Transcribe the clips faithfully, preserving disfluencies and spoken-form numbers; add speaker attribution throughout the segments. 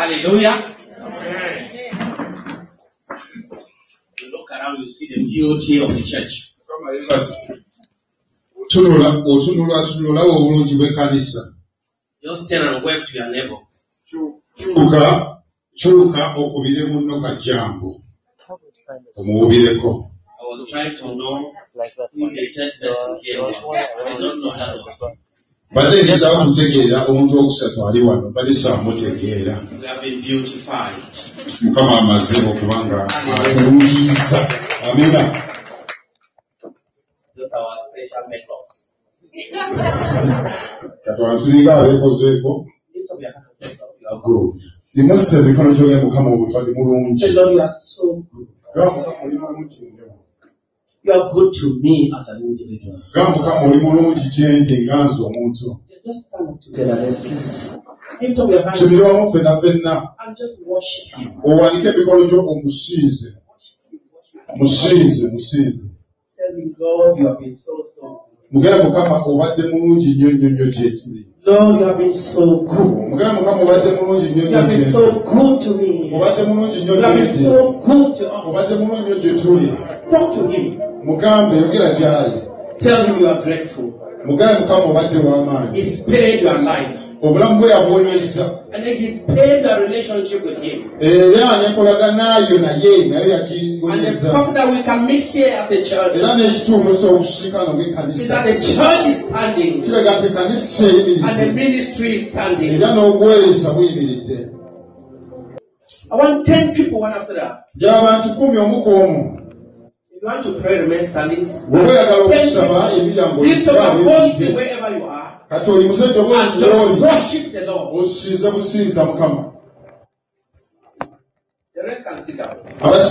Speaker 1: Hallelujah. Amen. You look around, you see the beauty of the church. Just turn and wave to your neighbor. I was trying to know who the third person here was. I don't know that was. We have been beautified.
Speaker 2: Amen.
Speaker 1: Those are our special makeups. You are good. Say, Lord, you are so good. You are good to me as an individual. Just stand up together. Let's listen. Lift up your hands and just worship Him. Tell me, Lord, you have been so, so good. Lord, you have been so good. You have been so good to me. You have been so good to us. Talk to Him. Tell Him you are grateful. He's paid your life. And then He's paid your relationship with Him. And the problem that we can meet here as a church is that the church is standing and the ministry is standing. I want ten people one after that. If you want to pray, remain standing. Lift up your voice wherever you are. And just worship the Lord. The rest can sit down.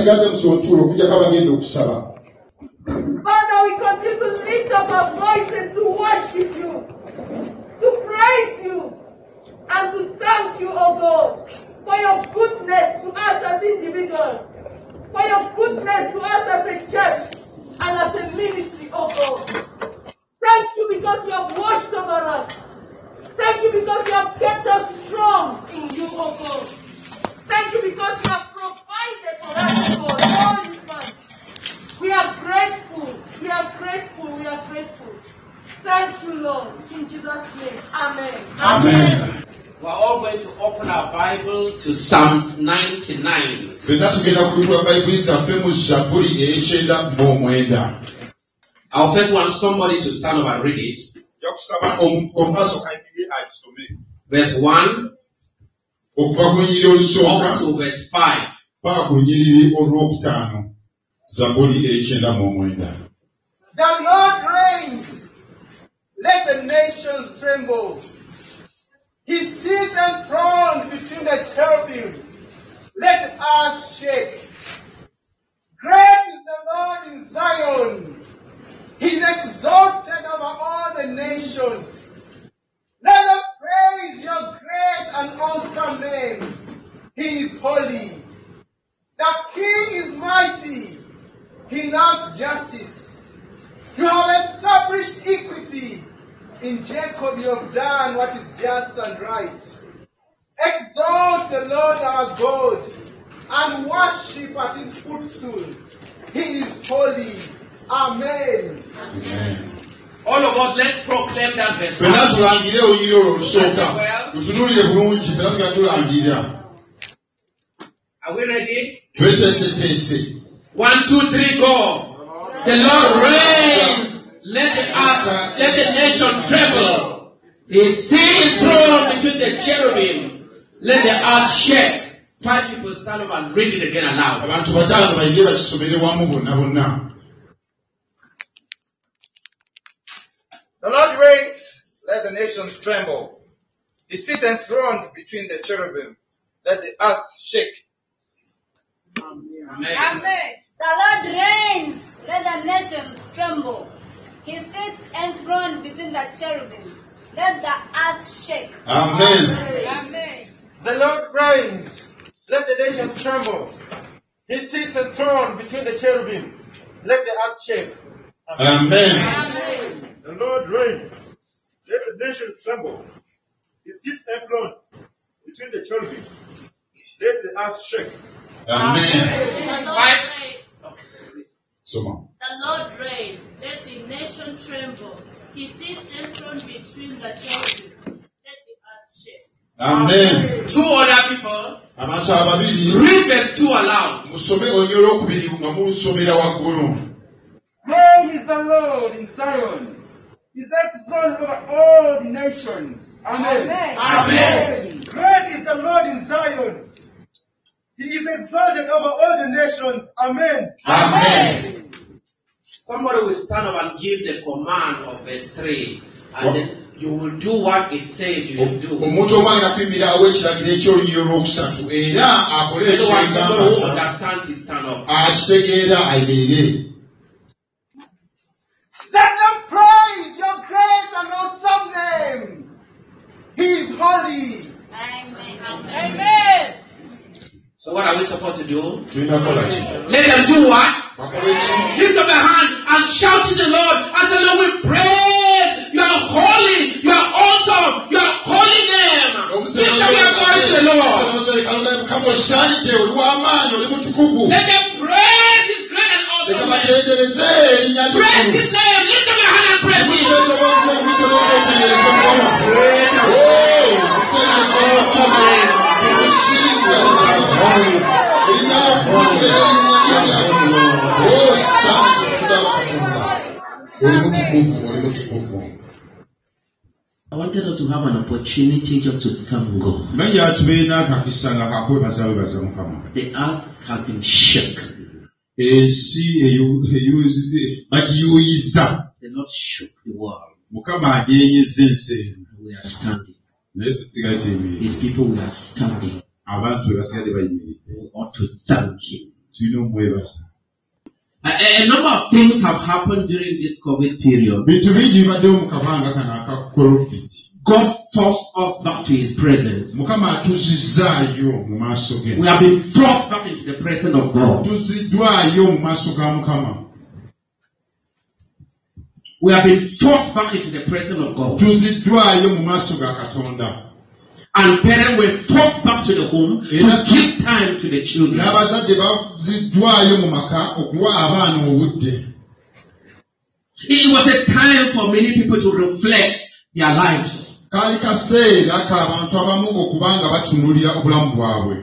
Speaker 3: Father, we continue to lift up our voices to worship you, to praise you, and to thank you, O God, for your goodness to us as individuals, for your goodness to us as a church and as a ministry, O God. Thank you because you have watched over us. Thank you because you have kept us strong in you, O God. Thank you because you have provided for us, O God, all this month. We are grateful. We are grateful. We are grateful. Thank you, Lord. In Jesus' name. Amen.
Speaker 1: Amen. We're all going to open our Bible to Psalms ninety-nine. I'll first want somebody to stand up and read it. Verse one up to verse five.
Speaker 4: The Lord reigns. Let the nations tremble. He sits enthroned between the cherubim. Let the earth shake. Great is the Lord in Zion. He is exalted over all the nations. Let them praise your great and awesome name. He is holy. The King is mighty. He loves justice. You have established equity. In Jacob you have done what is just and right. Exalt the Lord our God and worship at His footstool. He is holy. Amen.
Speaker 1: Amen. All of us, let's proclaim that verse. Are we ready? One, two, three, go. The Lord reigns. Let the earth, let the nation tremble. He sits enthroned between the cherubim. Let the earth shake. Five people stand up and read it again aloud.
Speaker 4: The Lord reigns. Let the nations tremble. He sits enthroned between the cherubim. Let the earth shake.
Speaker 1: Amen.
Speaker 5: Amen. The Lord reigns. Let the nations tremble. He sits enthroned between the cherubim. Let the earth shake.
Speaker 2: Amen.
Speaker 5: Amen.
Speaker 4: The Lord reigns. Let the nations tremble. He sits enthroned between the cherubim. Let the earth shake.
Speaker 2: Amen.
Speaker 5: Amen.
Speaker 6: The Lord reigns. Let the nations tremble. He sits enthroned between the cherubim.
Speaker 4: let the earth shake.
Speaker 2: Amen.
Speaker 1: Five.
Speaker 2: Soma.
Speaker 6: The Lord reigns, let the nation tremble. He sits enthroned between the cherubim. Let the earth shake.
Speaker 2: Amen.
Speaker 1: Two other people.
Speaker 2: Abantu ababiri.
Speaker 1: Read verse two aloud.
Speaker 2: Musome onyolo okubiri nga musomera waggulu.
Speaker 7: Great is the Lord in Zion. His exalted over all the nations. Amen.
Speaker 1: Amen.
Speaker 4: Great is the Lord in Zion. He is exalted over all the nations. Amen.
Speaker 2: Amen.
Speaker 1: Somebody will stand up and give the command of verse three, and
Speaker 2: What?
Speaker 1: then you will do what it says you should do.
Speaker 2: Omuntu omu alina kuyimirira awo ekiragiro eky'olunyiro olwokusatu era akole
Speaker 1: Anyone
Speaker 2: ekyeigamba
Speaker 1: who understands it, stand up.
Speaker 2: akitegeera ayimirire.
Speaker 4: Let them praise your great and awesome name. He is holy.
Speaker 5: Amen.
Speaker 3: Amen.
Speaker 1: So what are we supposed to do?
Speaker 2: Tulina kukola ki?
Speaker 1: Let them do what?
Speaker 2: Bakole ki?
Speaker 1: Lift up your hand and shout to the Lord and say, Lord, we praise. You are holy. You are awesome. You are holy name. Lift up your voice to the Lord.
Speaker 2: Mukama osaanidde oli w'amaanyi oli mutukuvu.
Speaker 1: Let them praise His great and
Speaker 2: Leka
Speaker 1: awesome name.
Speaker 2: batendereze erinnya
Speaker 1: Praise
Speaker 2: ly'eggulu.
Speaker 1: His name. Lift up your hand and praise Him.
Speaker 2: Musobooza musobooza okutendereza Mukama. Oh, mutendereza Mukama. Musinza Mukama. Erinnya ly'eggulu era erinnya ly'eggulu. Oh, saanidde okugaba Katonda. Oli mutukuvu, oli mutukuvu.
Speaker 1: I wanted us to have an opportunity just to thank God.
Speaker 2: Naye tubeera akakisa nga kakwebaza webaza Mukama.
Speaker 1: The earth has been shook.
Speaker 2: Ensi bagiyuuyiza.
Speaker 1: The Lord shook the world.
Speaker 2: Mukama agyenyezza ensi eno.
Speaker 1: We are standing.
Speaker 2: Naye tusigale tuyimiridde.
Speaker 1: His people, we are standing.
Speaker 2: Abantu we basigadde bayimiridde.
Speaker 1: We ought to thank Him.
Speaker 2: Tulina omwebaza.
Speaker 1: A, a number of things have happened during this COVID period.
Speaker 2: Bintu bingi bibaddewo mu kabanga kano aka COVID.
Speaker 1: God forced us back to His presence.
Speaker 2: Mukama atuzizzaayo mu maaso ge.
Speaker 1: We have been forced back into the presence of God.
Speaker 2: Tuziddwayo mu maaso ga Mukama.
Speaker 1: We have been forced back into the presence of God.
Speaker 2: Tuziddwayo mu maaso ga Katonda.
Speaker 1: And parents were forced back to the home to give time to the children.
Speaker 2: N'abazadde baziddwayo mu maka okuwa abaana obudde.
Speaker 1: It was a time for many people to reflect their lives.
Speaker 2: Kaali kaseera k'abantu abamu okuba nga batunuulira obulamu bwabwe.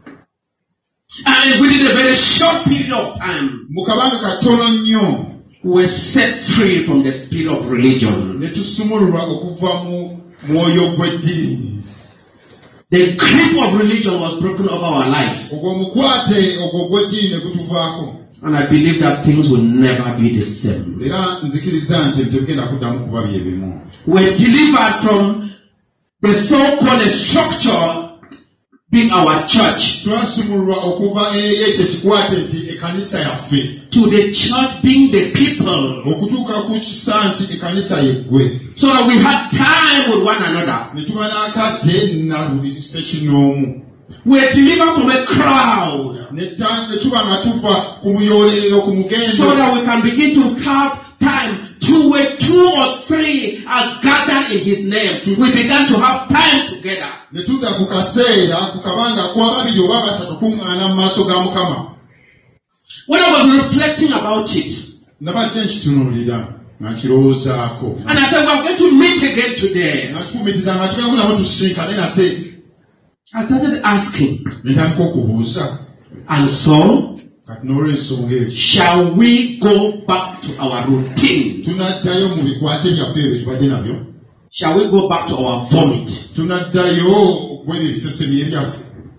Speaker 1: And within a very short period of time,
Speaker 2: Mu kabanga katono nnyo
Speaker 1: we were set free from the spirit of religion.
Speaker 2: ne tusumululwa okuva mu mwoyo gw'eddiini.
Speaker 1: The grip of religion was broken over our lives.
Speaker 2: Ogwo omukwate ogwo gw'eddiini ne gutuvaako.
Speaker 1: And I believe that things will never be the same.
Speaker 2: Era nzikiriza nti tebigenda kuddamu kuba bye bimu.
Speaker 1: We're delivered from the so-called structure being our church
Speaker 2: Twasumululwa okuva eri ekyo kikwate nti ekkanisa yaffe.
Speaker 1: to the church being the people,
Speaker 2: Okutuuka ku kisa nti ekkanisa yeggwe.
Speaker 1: so that we had time with one another.
Speaker 2: Ne tuba n'akadde na buli sekinoomu.
Speaker 1: We're delivered from a crowd,
Speaker 2: Ne ta- ne tuba nga tuva ku muyoolero ku
Speaker 1: so
Speaker 2: mugendo.
Speaker 1: that we can begin to have time to where two or three are gathered in His name. We began to have time together.
Speaker 2: Ne tudda ku kaseera ku kabanga kw'ababiri oba basatu kuŋŋaana mu maaso ga Mukama.
Speaker 1: When I was reflecting about it,
Speaker 2: Nabadde nkitunuulira nga nkirowoozaako.
Speaker 1: and I said, we're going to meet again today.
Speaker 2: Nga nkifumiitiza nga tugenda nabo tusisinkane nate.
Speaker 1: I started asking,
Speaker 2: Ne ntandika okubuuza.
Speaker 1: and so,
Speaker 2: Kati n'olw'ensonga ekyo.
Speaker 1: shall we go back to our routine?
Speaker 2: Tunaddayo mu bikwate byaffe ebyo tubadde nabyo.
Speaker 1: Shall we go back to our vomit?
Speaker 2: Tunaddayo okwebyo ebisesemi byaffe.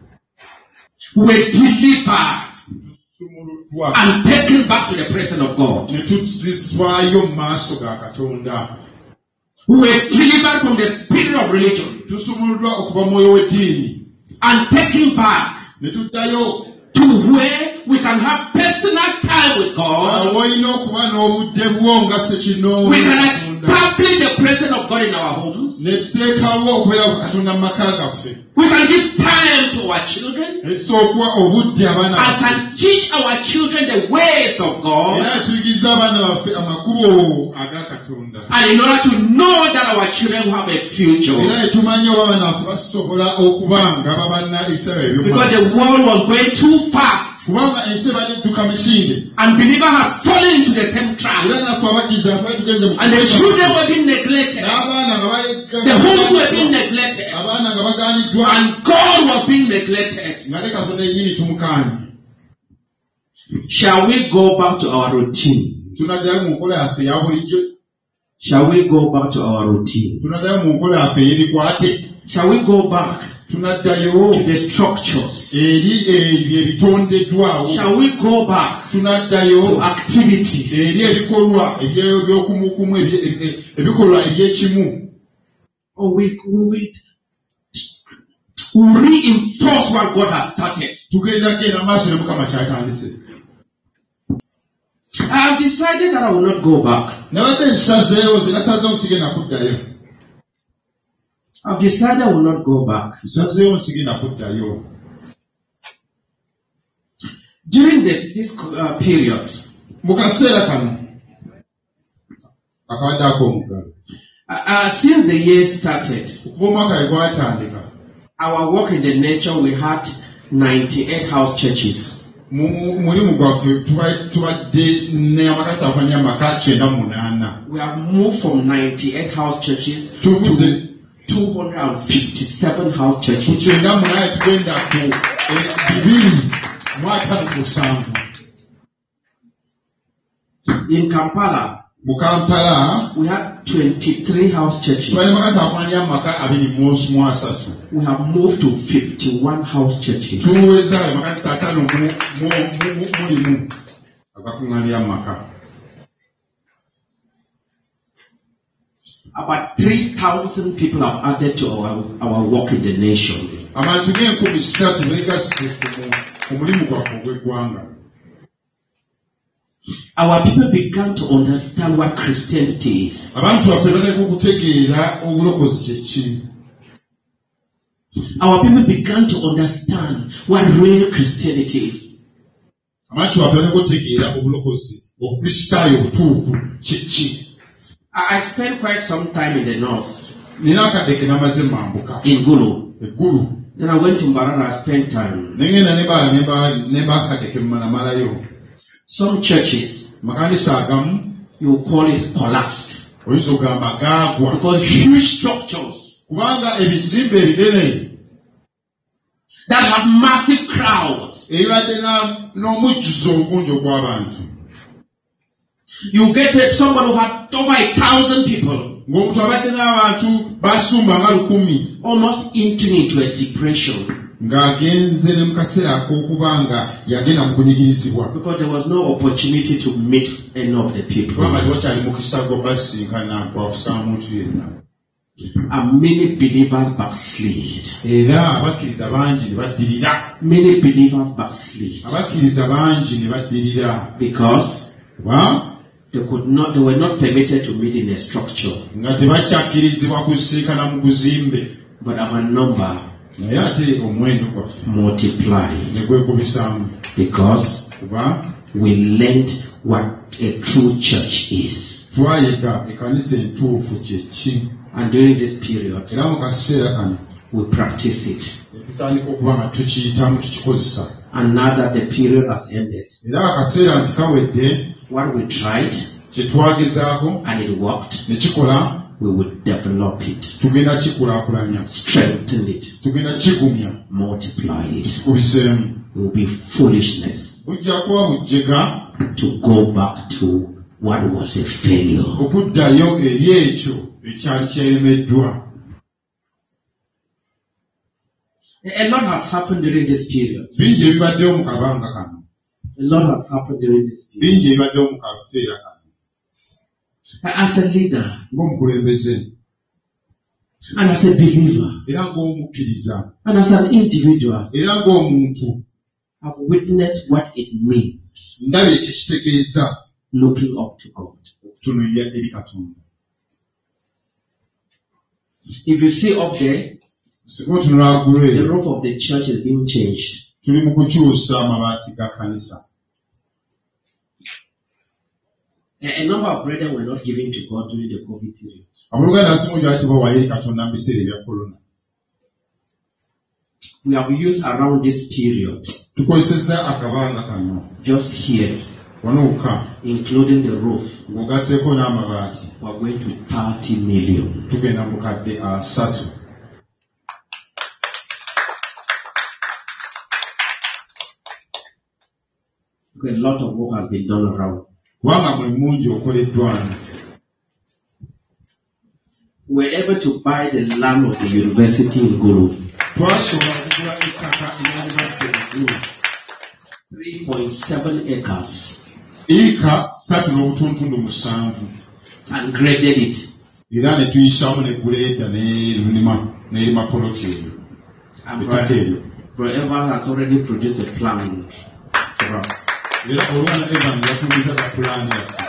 Speaker 1: We're delivered
Speaker 2: Tusumuluddwa.
Speaker 1: and taken back to the presence of God.
Speaker 2: Ne tuzizwayo mu maaso ga Katonda.
Speaker 1: We're delivered from the spirit of religion
Speaker 2: Tusumuluddwa okuva mu mwoyo w'eddiini.
Speaker 1: and taken back
Speaker 2: Ne tuddayo
Speaker 1: to where we can have personal time with God.
Speaker 2: awo olina okuba n'obudde bwo nga sekinoomu.
Speaker 1: We can establish the presence of God in our homes.
Speaker 2: ne tuteekawo okubeera ku Katonda mu maka gaffe.
Speaker 1: We can give time to our children
Speaker 2: Ne tusobola okuwa obudde abaana
Speaker 1: and
Speaker 2: baffe.
Speaker 1: can teach our children the ways of God.
Speaker 2: Era tuyigiriza abaana baffe amakubo aga Katonda.
Speaker 1: And in order to know that our children will have a future.
Speaker 2: Era ne tumanya oba abaana baffe basobola okuba nga babanna ebiseera
Speaker 1: Because
Speaker 2: eby'omwaka.
Speaker 1: the world was going too fast.
Speaker 2: Kubanga ensi ebadduka misinde.
Speaker 1: And believers have fallen into the same trap.
Speaker 2: Era naffe abakkiriza twali tugeze mu
Speaker 1: And the children were being neglected.
Speaker 2: n'abaana nga bali-
Speaker 1: The homes were being neglected.
Speaker 2: abaana nga bagaaniddwa
Speaker 1: And God was being neglected.
Speaker 2: nga ne Katonda yennyini tumukaanye.
Speaker 1: Shall we go back to our routine?
Speaker 2: Tunaddayo mu nkola yaffe eya bulijjo.
Speaker 1: Shall we go back to our routine?
Speaker 2: Tunaddayo mu nkola yaffe ey'ebikwate.
Speaker 1: Shall we go back
Speaker 2: Tunaddayo
Speaker 1: to the structures?
Speaker 2: eri ebyo ebitondeddwawo.
Speaker 1: Shall we go back
Speaker 2: Tunaddayo
Speaker 1: to activities?
Speaker 2: eri ebikolwa ebye- eby'okumukumu ebye- ebye- ebikolwa eby'ekimu.
Speaker 1: Or we, we, we, we reinforce what God has started?
Speaker 2: Tugenda genda maaso ne Mukama ky'atandise.
Speaker 1: I have decided that I will not go back.
Speaker 2: Nabadde nsazeewo ze nasazeewo sigenda kuddayo.
Speaker 1: I've decided I will not go back.
Speaker 2: Nsazeewo sigenda kuddayo.
Speaker 1: During the, this uh, period,
Speaker 2: Mu kaseera kano akabadde ak'omuggalo.
Speaker 1: uh, uh, since the year started,
Speaker 2: Okuva omwaka we gwatandika
Speaker 1: our work in the nature, we had ninety-eight house churches.
Speaker 2: mu mu- mulimu gwaffe tuba- tubadde ne amakanisa afanya amaka kyenda mu munaana.
Speaker 1: We have moved from ninety-eight house churches
Speaker 2: Tuvudde
Speaker 1: to two hundred fifty-seven house
Speaker 2: ku
Speaker 1: churches.
Speaker 2: kyenda mu munaana tugenda ku eh, bibiri mu ataano ku musanvu.
Speaker 1: In Kampala,
Speaker 2: Mu Kampala
Speaker 1: we had twenty-three house churches.
Speaker 2: tubadde amakanisa afanya amaka abiri mu mu asatu.
Speaker 1: We have moved to fifty-one house churches.
Speaker 2: Tuweza amakanisa ataano mu mu mu- mu- mulimu agakuŋŋaanira mu maka.
Speaker 1: About three thousand people have added to our, our work in the nation.
Speaker 2: Abantu ng'enkumi ssatu beegasse ku mu- ku mulimu gwaffe ogw'eggwanga.
Speaker 1: Our people began to understand what Christianity is.
Speaker 2: Abantu baffe baleka okutegeera obulokozi kye ki.
Speaker 1: Our people began to understand what real Christianity is.
Speaker 2: Abantu baffe baleka okutegeera obulokozi obukristaayo obutuufu kye ki.
Speaker 1: I I spent quite some time in the north,
Speaker 2: Nina akadde ke namaze mambuka
Speaker 1: in Gulu.
Speaker 2: eggulu.
Speaker 1: Then I went to Mbarara, I spent time.
Speaker 2: Ne ngenda ne ba- ne ba- ne bakadde ke namalayo.
Speaker 1: Some churches,
Speaker 2: Makanisa agamu
Speaker 1: you call it collapsed.
Speaker 2: oyinza ogamba gaagwa.
Speaker 1: Because huge structures
Speaker 2: Kubanga ebizimbe ebinene
Speaker 1: that have massive crowds.
Speaker 2: ebibadde na- n'omujjuzo ogungi ogw'abantu.
Speaker 1: You get someone who had over a thousand people
Speaker 2: Ng'omuntu abadde n'abantu basumba nga lukumi
Speaker 1: almost entering into a depression
Speaker 2: ng'agenze ne mu kaseera ak'okuba nga yagenda mu kunyigirizibwa.
Speaker 1: because there was no opportunity to meet any of the people.
Speaker 2: Kubanga tewakyali mukisa gw'obasinkana gwakusanga muntu yenna.
Speaker 1: And many believers backslid.
Speaker 2: Era abakkiriza bangi ne baddirira.
Speaker 1: Many believers backslid
Speaker 2: Abakkiriza bangi ne baddirira.
Speaker 1: because
Speaker 2: Kuba
Speaker 1: they could not, they were not permitted to meet in a structure.
Speaker 2: nga tebakyakkirizibwa kusinkana mu buzimbe.
Speaker 1: But our number
Speaker 2: Naye ate omuwendo gwaffe
Speaker 1: multiplied
Speaker 2: ne gwekubisaamu.
Speaker 1: because
Speaker 2: Kuba
Speaker 1: we learned what a true church is.
Speaker 2: twayiga ekkanisa entuufu kye ki.
Speaker 1: And during this period,
Speaker 2: Era mu kaseera kano
Speaker 1: we practiced it.
Speaker 2: ne tutandika okuba nga tukiyitamu tukikozesa.
Speaker 1: And now that the period has ended,
Speaker 2: Era akaseera nti kawedde
Speaker 1: what we tried
Speaker 2: kye twagezaako
Speaker 1: and it worked,
Speaker 2: ne kikola,
Speaker 1: we would develop it,
Speaker 2: tugenda kikulaakulanya,
Speaker 1: strengthen it,
Speaker 2: tugenda kigumya,
Speaker 1: multiply it.
Speaker 2: tukikubiseemu.
Speaker 1: It will be foolishness
Speaker 2: Bujja kuba bujjega
Speaker 1: to go back to what was a failure.
Speaker 2: okuddayo eri ekyo ekyali kyeremeddwa.
Speaker 1: A lot has happened during this period.
Speaker 2: Bingi ebibaddewo mu kabanga kano,
Speaker 1: A lot has happened during this period.
Speaker 2: bingi ebibaddewo mu kaseera kano.
Speaker 1: As a leader
Speaker 2: Ng'omukulembeze
Speaker 1: and as a believer
Speaker 2: era ng'omukkiriza
Speaker 1: and as an individual,
Speaker 2: era ng'omuntu,
Speaker 1: I've witnessed what it means
Speaker 2: ndabye ekyo kitegeeza
Speaker 1: looking up to God.
Speaker 2: okutunuulira eri Katonda.
Speaker 1: If you see up there,
Speaker 2: singa otunula waggulu
Speaker 1: the
Speaker 2: eyo
Speaker 1: roof of the church is being changed.
Speaker 2: tuli mu kukyusa amabaati ga kanisa.
Speaker 1: A, a number of brethren were not giving to God during the COVID period.
Speaker 2: Abooluganda nsimu gyati bawayo eri Katonda mu biseera ebya korona.
Speaker 1: We have used around this period,
Speaker 2: Tukozesezza akabanga kano
Speaker 1: just here,
Speaker 2: wano wokka
Speaker 1: including the roof,
Speaker 2: ng'ogasseeko n'amabaati
Speaker 1: we are going to thirty million.
Speaker 2: tugenda mu kadde asatu.
Speaker 1: Because a lot of work has been done around.
Speaker 2: Kubanga mulimu mungi okoleddwamu.
Speaker 1: We were able to buy the land of the university in Gulu,
Speaker 2: Twasobola okugula ettaka erya yunivasite enkulu
Speaker 1: three point seven acres,
Speaker 2: eka ssatu n'obutuntundu musanvu
Speaker 1: and graded it.
Speaker 2: era ne tuyisaamu ne guleeda n'erima n'erima poloti eyo
Speaker 1: And
Speaker 2: ettaka
Speaker 1: Brother
Speaker 2: eryo.
Speaker 1: Brother Evan has already produced a plan for us.
Speaker 2: Era olwana Evan yatundiza ga pulaani yaffe.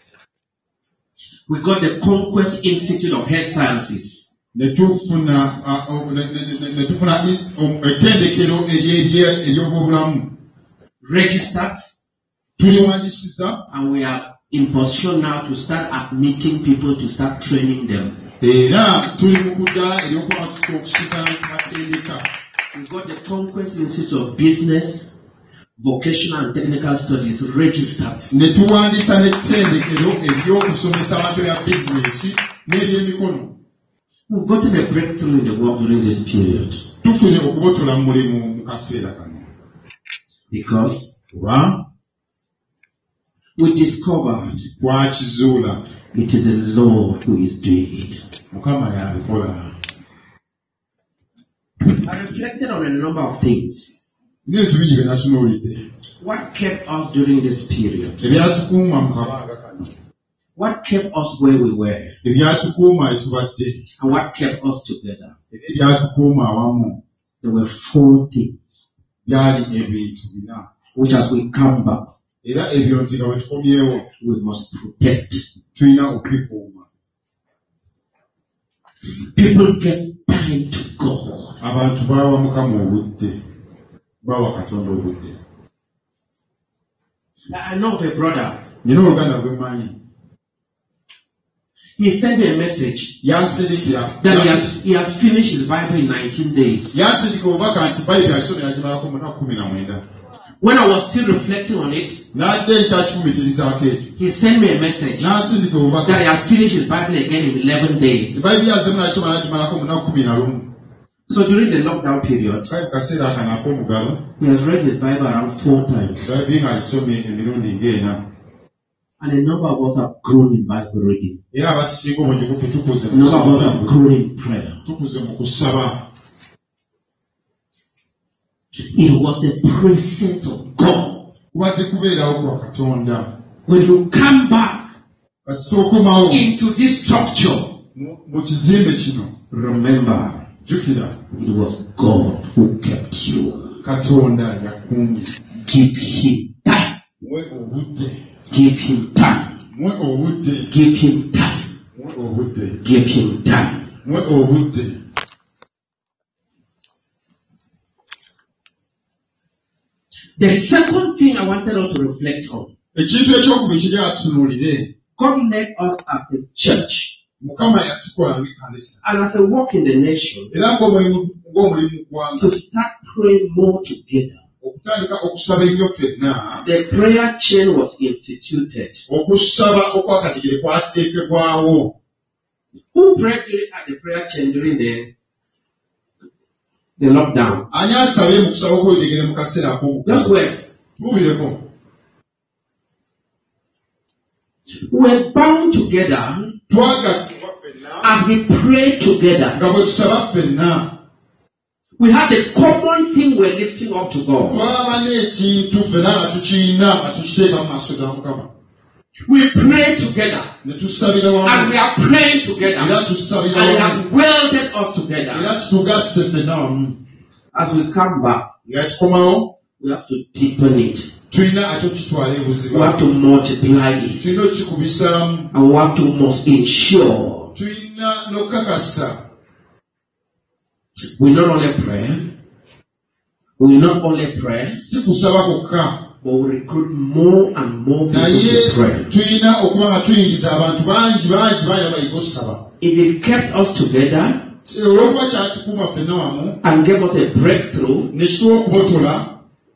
Speaker 1: We got the Conquest Institute of Health Sciences.
Speaker 2: ne tufuna ah, oh, ne- ne- ne- ne tufuna i- um, ettendekero ery'erye- ery'obwobulamu
Speaker 1: Registered,
Speaker 2: tuliwandiisiza
Speaker 1: and we are in position now to start admitting people to start training them.
Speaker 2: era tuli mu kudda ery'okuba tusobola okusikana ku matendeka.
Speaker 1: We got the Conquest Institute of Business, Vocational and Technical Studies registered.
Speaker 2: ne tuwandiisa n'ettendekero ery'okusomesa abantu bya bizinesi n'ebyemikono.
Speaker 1: We've gotten a breakthrough in the work during this period
Speaker 2: Tufunye okubotola mu mulimu mu kaseera kano
Speaker 1: because
Speaker 2: kuba
Speaker 1: we discovered
Speaker 2: twakizuula
Speaker 1: it is the Lord who is doing it.
Speaker 2: Mukama y'abikola.
Speaker 1: I reflected on a number of things.
Speaker 2: N'ebintu bingi bye natunuulidde
Speaker 1: What kept us during this period?
Speaker 2: ebyatukuuma mu kabanga kano,
Speaker 1: What kept us where we were?
Speaker 2: ebyatukuuma etubadde,
Speaker 1: And what kept us together?
Speaker 2: era ebyatukuuma awamu
Speaker 1: There were four things
Speaker 2: byali ebintu bina,
Speaker 1: which, as we come back,
Speaker 2: era ebyo nti nga bwe tukomyewo
Speaker 1: we must protect.
Speaker 2: tulina okubikuuma.
Speaker 1: People get time to God.
Speaker 2: Abantu baawa Mukama obudde, baawa Katonda obudde.
Speaker 1: I know of a brother.
Speaker 2: Nina oluganda gwe mmanyi
Speaker 1: He sent me a message
Speaker 2: yansindikira
Speaker 1: that he has, he has finished his Bible in nineteen days.
Speaker 2: yansindika obubaka nti bayibuli asomera gimalako mu nnaku kumi na mwenda.
Speaker 1: When I was still reflecting on it,
Speaker 2: N'adda ekyakifumitirizako ekyo
Speaker 1: he sent me a message
Speaker 2: n'ansindika
Speaker 1: that he
Speaker 2: obubaka
Speaker 1: has finished his Bible again in eleven days.
Speaker 2: bayibuli yazemu nakisoma nagimalako mu nnaku kumi na lumu.
Speaker 1: So during the lockdown period,
Speaker 2: kale mu kaseera akano ak'omugalo
Speaker 1: he has read his Bible around four times.
Speaker 2: bayibuli ng'agisomye emirundi ng'ena.
Speaker 1: And a number of us have grown in Bible reading.
Speaker 2: Era abasinga omunyugufu tukuze
Speaker 1: A
Speaker 2: mu
Speaker 1: number of us have
Speaker 2: kusaba,
Speaker 1: grown in prayer.
Speaker 2: tukuze mu kusaba.
Speaker 1: It was the presence of God.
Speaker 2: Kubadde kubeerawo kwa Katonda.
Speaker 1: When you come back
Speaker 2: Kasita okomawo
Speaker 1: into this structure,
Speaker 2: mu mu kizimbe kino,
Speaker 1: remember,
Speaker 2: jjukira
Speaker 1: it was God who kept you.
Speaker 2: Katonda yakumye.
Speaker 1: Give him time.
Speaker 2: Muwe obudde,
Speaker 1: Give him time.
Speaker 2: muwe obudde,
Speaker 1: Give him time.
Speaker 2: muwe obudde,
Speaker 1: Give him time.
Speaker 2: muwe obudde.
Speaker 1: The second thing I wanted us to reflect on,
Speaker 2: Ekintu ekyokubiri kiri atunuulire,
Speaker 1: God led us as a church
Speaker 2: Mukama yatukola ng'ekkanisa.
Speaker 1: and as a work in the nation
Speaker 2: Era ng'omulimu ng'omulimu mu ggwanga,
Speaker 1: to start praying more together.
Speaker 2: okutandika okusaba ennyo ffenna,
Speaker 1: The prayer chain was instituted.
Speaker 2: okusaba okwakatigire kwateekebwawo.
Speaker 1: Who prayed during, at the prayer chain during the the lockdown?
Speaker 2: Ani asabye mu kusaba okwetegere mu kaseera
Speaker 1: Just
Speaker 2: ak'omugalo?
Speaker 1: wait.
Speaker 2: Tubuulireko.
Speaker 1: We're bound together
Speaker 2: Twagattibwa ffenna
Speaker 1: and we pray together.
Speaker 2: nga bwe tusaba ffenna.
Speaker 1: We have the common thing we're lifting up to God.
Speaker 2: Twaba n'ekintu ffenna nga tukiyina nga tukiteeka mu maaso ga Mukama.
Speaker 1: We pray together
Speaker 2: Ne tusabira
Speaker 1: and we
Speaker 2: wamu.
Speaker 1: are praying together
Speaker 2: Era
Speaker 1: and
Speaker 2: tusabira
Speaker 1: it
Speaker 2: wamu.
Speaker 1: has welded us together.
Speaker 2: Era tutugasse ffenna wamu.
Speaker 1: As we come back,
Speaker 2: Nga kikomawo,
Speaker 1: we have to deepen it.
Speaker 2: tulina ate okitwala
Speaker 1: We have
Speaker 2: ebuziba.
Speaker 1: to multiply it.
Speaker 2: Tulina okikubisaamu.
Speaker 1: And we have to must ensure
Speaker 2: Tulina n'okukakasa
Speaker 1: We not only pray, we not only pray,
Speaker 2: si kusaba kwokka
Speaker 1: but we recruit more and more people
Speaker 2: naye
Speaker 1: to pray.
Speaker 2: tulina okuba nga tuyingiza abantu bangi bangi bangi abayiga okusaba
Speaker 1: If it kept us together
Speaker 2: olwokuba kyatukuuma ffenna wamu
Speaker 1: and gave us a breakthrough,
Speaker 2: ne kituwa okubotola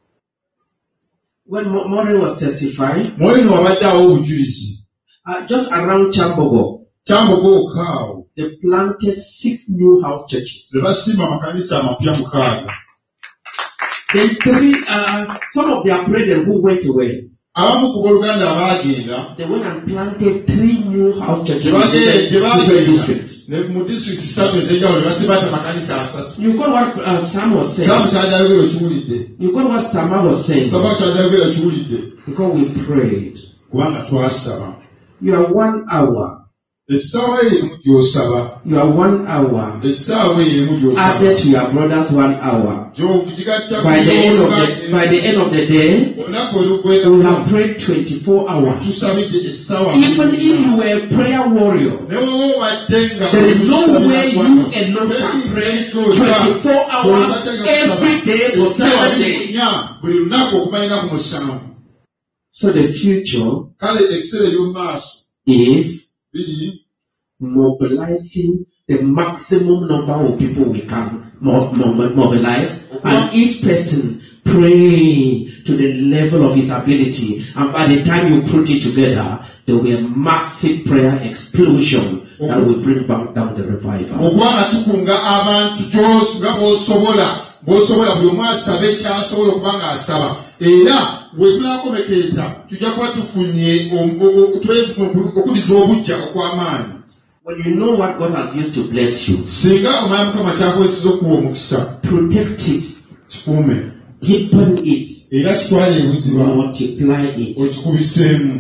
Speaker 1: when Mo- Maureen was testifying,
Speaker 2: mwoyo wabadde awo obujulizi
Speaker 1: uh, just around Chambogo,
Speaker 2: kyambogo okaawo
Speaker 1: they planted six new house churches.
Speaker 2: ne basimba amakanisa amapya mukaaga
Speaker 1: Then three, uh, some of their brethren who went away,
Speaker 2: abamu ku booluganda abaagenda
Speaker 1: they went and planted three new house churches in
Speaker 2: gye
Speaker 1: different, different districts.
Speaker 2: ne mu disitulikiti ssatu ez'enjawulo ne basimba ate amakanisa asatu
Speaker 1: You got what uh, Sam was
Speaker 2: saamu
Speaker 1: saying.
Speaker 2: kyadayogera okiwulidde
Speaker 1: You got what Sama was saying.
Speaker 2: saba kyadayogera okiwulidde
Speaker 1: Because we prayed.
Speaker 2: kubanga twasaba
Speaker 1: You are one hour.
Speaker 2: essaawa eyo emu gy'osaba
Speaker 1: You are one hour
Speaker 2: essaawa eyo emu gy'osaba
Speaker 1: added to your brother's one hour.
Speaker 2: gy'ogigatta
Speaker 1: By the end of the by the end of the day,
Speaker 2: olunaku
Speaker 1: we
Speaker 2: olugwenda
Speaker 1: have prayed twenty-four hours.
Speaker 2: tusabidde essaawa
Speaker 1: Even if you were a prayer warrior,
Speaker 2: ne wowe obadde nga
Speaker 1: there is no way you alone can pray twenty-four hours every day for seven days.
Speaker 2: buli lunaku okumalira ku musanvu
Speaker 1: So the future
Speaker 2: kale ekiseera eby'omu maaso
Speaker 1: is
Speaker 2: biri
Speaker 1: mobilizing the maximum number of people we can mo- mo- mobilize, and each person pray to the level of his ability. And by the time you put it together, there will be a massive prayer explosion that will bring back down the revival.
Speaker 2: okubanga tukunga abantu gy'os- nga bw'osobola bw'osobola buli omu asaba ekyasobola okuba ng'asaba era bwe tunaakomekereza tujja kuba tufunye om- o- o- tubeefunye okuliza obujja okw'amaanyi
Speaker 1: When you know what God has used to bless you,
Speaker 2: singa omanya mukama kyakozesa okuwa omukisa
Speaker 1: protect it,
Speaker 2: kikuume
Speaker 1: deepen it,
Speaker 2: era kitwale ebuziba
Speaker 1: multiply it.
Speaker 2: okikubiseemu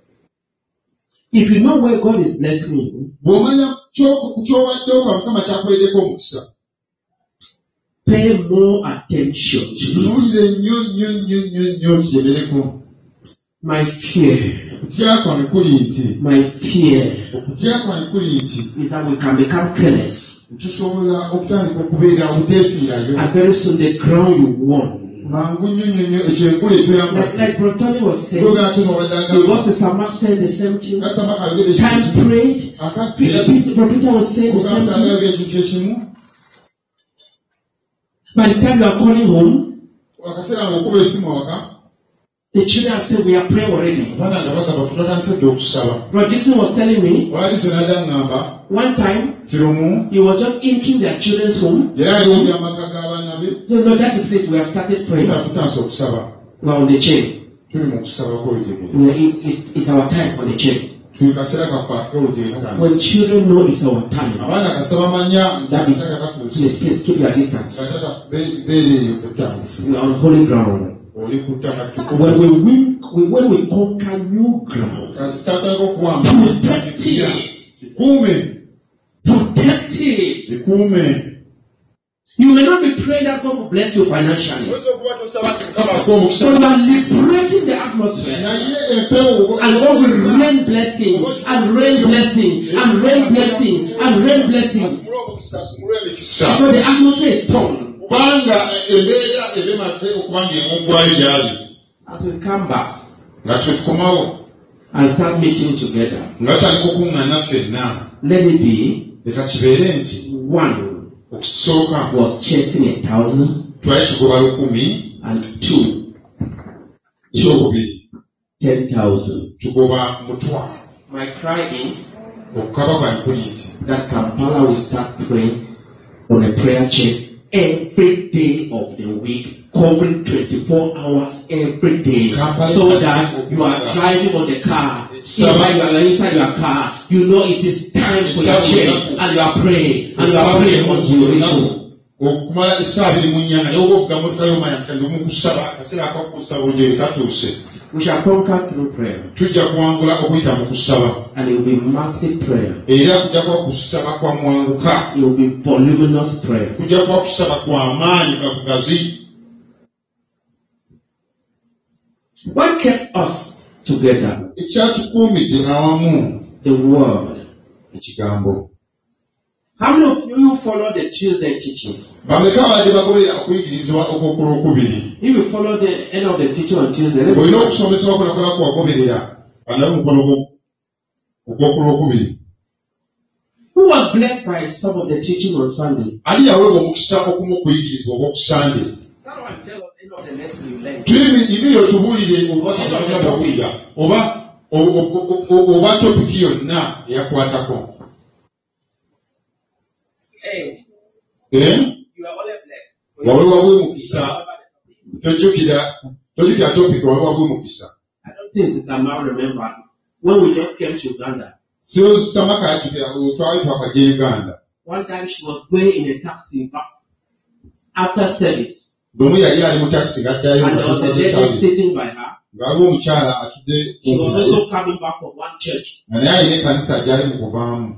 Speaker 1: If you know where God is blessing you,
Speaker 2: bw'omanya ky'oku- ky'obadde okola mukama kyakuweddeko omukisa
Speaker 1: pay more attention to it.
Speaker 2: kitunuulire nnyo nnyo nnyo nnyo nnyo kiremereko
Speaker 1: My fear,
Speaker 2: okutya kwange kuli nti
Speaker 1: my fear
Speaker 2: okutya kwange kuli nti
Speaker 1: is that we can become careless.
Speaker 2: tusobola okutandika okubeera obuteefiirayo
Speaker 1: And very soon the ground you won.
Speaker 2: mangu nnyo nnyo nnyo ekyo enkula etuyamba
Speaker 1: Like, like Brotoni was saying,
Speaker 2: togaa kino obadde
Speaker 1: he was
Speaker 2: agamba
Speaker 1: the Sama said the same thing.
Speaker 2: kasama kayogera
Speaker 1: Time
Speaker 2: ekintu
Speaker 1: prayed. Peter,
Speaker 2: akadde
Speaker 1: Peter, Peter was saying the same
Speaker 2: ogamba
Speaker 1: thing.
Speaker 2: agambye ekintu ekimu
Speaker 1: By the time you are calling home,
Speaker 2: akaseera ng'okuba esimu awaka
Speaker 1: the children said, we are praying already.
Speaker 2: abaana nga bagamba tutandise dde okusaba
Speaker 1: Brother Jason was telling me,
Speaker 2: waali senadda ngamba
Speaker 1: one time,
Speaker 2: kirumu
Speaker 1: he was just entering their children's home.
Speaker 2: yali aliwulira amaka g'abaana be
Speaker 1: No, no, that's the place we have started praying.
Speaker 2: nga tutandise okusaba
Speaker 1: We are on the chain.
Speaker 2: tuli mu kusaba kw'olutegere
Speaker 1: We are in, it's, it's our time on the chain.
Speaker 2: tuli kaseera kaffe ak'olutegere
Speaker 1: When
Speaker 2: katandise
Speaker 1: children know it's our time,
Speaker 2: abaana kasaba manya nti
Speaker 1: that is,
Speaker 2: akaseera katuuse
Speaker 1: please, please keep your distance.
Speaker 2: katata beereeyo tutandise
Speaker 1: We are on holy ground.
Speaker 2: oli ku ttaka ttukuvu
Speaker 1: When we win, we, when we conquer new ground,
Speaker 2: kasi tatandika okuwamba
Speaker 1: protect it.
Speaker 2: kikuume
Speaker 1: Protect it.
Speaker 2: kikuume
Speaker 1: You may not be praying that God will bless you financially,
Speaker 2: oyinza okuba tosaba nti mukama akuwa omukisa
Speaker 1: so you are liberating the atmosphere.
Speaker 2: naye empewo
Speaker 1: And God will rain blessing, and rain blessing, and rain blessing, and rain blessings.
Speaker 2: asumule omukisa asumule emikisa
Speaker 1: Because the atmosphere is torn.
Speaker 2: kubanga embeera eba emaze okuba ng'emugwayo gyali
Speaker 1: As we come back
Speaker 2: nga twetukomawo
Speaker 1: and start meeting together,
Speaker 2: nga tutandika okuŋŋaana ffenna
Speaker 1: let it be
Speaker 2: leka kibeere nti
Speaker 1: one
Speaker 2: okukisooka
Speaker 1: was chasing a thousand,
Speaker 2: twali tugoba lukumi
Speaker 1: and two,
Speaker 2: ekyokubiri
Speaker 1: ten thousand.
Speaker 2: tugoba mutwalo
Speaker 1: My cry is
Speaker 2: okukaba kwange kuli nti
Speaker 1: that Kampala will start praying on a prayer chain every day of the week, covering twenty-four hours every day,
Speaker 2: Kampala-
Speaker 1: so that you are driving on the car. Even while you are inside your car, you know it is time for your chain, and you are praying, and you are praying until you reach home.
Speaker 2: okumala essaawa abiri mu nnyanga naye oba ovuga motoka y'omanya nti ndi mu kusaba akaseera akakusaba olugeri katuuse
Speaker 1: We shall conquer through prayer,
Speaker 2: tujja kuwangula okuyita mu kusaba
Speaker 1: and it will be massive prayer.
Speaker 2: era kujja kuba kusaba kwa mwanguka
Speaker 1: It will be voluminous prayer.
Speaker 2: kujja kuba kusaba kwa maanyi ga bugazi
Speaker 1: What kept us together?
Speaker 2: ekyatukuumidde awamu
Speaker 1: The word.
Speaker 2: ekigambo
Speaker 1: How many of you follow the Tuesday teachings?
Speaker 2: bameka abadde bagoberera okuyigirizibwa okw'okulwokubiri.
Speaker 1: If you follow the end of the teaching on Tuesday, let me
Speaker 2: olina okusomesebwa kunakola kuwagoberera banabe mukono ogw'okulwokubiri.
Speaker 1: who was blessed by some of the teaching on Sunday?
Speaker 2: Ali yaweebwa omukisa okumu okuyigirizibwa ogw'okusande.
Speaker 1: Someone tell us end of the lesson you learned.
Speaker 2: tuyibiri otubuulire obubaka bwawulira oba oba topiki yonna eyakwatako.
Speaker 1: Hey,
Speaker 2: Eh?
Speaker 1: you are only blessed.
Speaker 2: waweebwa bwe mukisa. tojjukira tojjukira topiki waweebwa bwe mukisa.
Speaker 1: I don't think Sister Mao remembered when we just came to Uganda.
Speaker 2: so samaka yatubira twali twakajja Uganda.
Speaker 1: One time she was going in a taxi back after service,
Speaker 2: bwemu yali ali mu takisi ng'addayo
Speaker 1: and there was a lady sitting by her.
Speaker 2: ng'aliwo omukyala atudde
Speaker 1: She was also coming back from one church,
Speaker 2: nga naye alina ekkanisa gy'ali mu kuvaamu.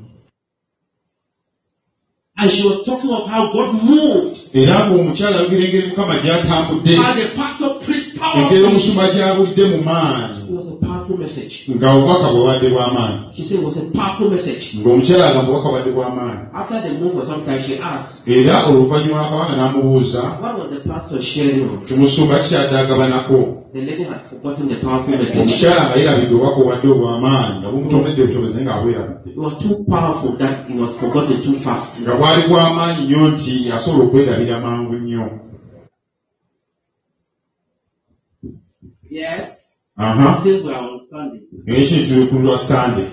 Speaker 1: and she was talking of how God moved,
Speaker 2: era ng'omukyala ayogera engeri mukama gy'atambudde,
Speaker 1: how the pastor preached
Speaker 2: engeri
Speaker 1: powerfully.
Speaker 2: omusumba gy'abulidde mu maanyi,
Speaker 1: It was a powerful message.
Speaker 2: nga obubaka bwebadde bw'amaanyi.
Speaker 1: She said it was a powerful message.
Speaker 2: ng'omukyala agamba obubaka bwadde bw'amaanyi.
Speaker 1: After the move for some time, she asked,
Speaker 2: era oluvannyuma lw'akabanga n'amubuuza
Speaker 1: what was the pastor sharing on?
Speaker 2: nti musumba kikyadde agabanako.
Speaker 1: The lady had forgotten the powerful message.
Speaker 2: omukyala nga yerabidde obubaka obwadde obw'amaanyi nga bumutomedde butomezi naye ng'abwerabidde.
Speaker 1: It was too powerful that it was forgotten too fast.
Speaker 2: nga bwali bw'amaanyi nnyo nti asobola okwerabira mangu nnyo.
Speaker 1: Yes.
Speaker 2: aha
Speaker 1: Since we are on Sunday.
Speaker 2: ekyo tuli ku lwa sande.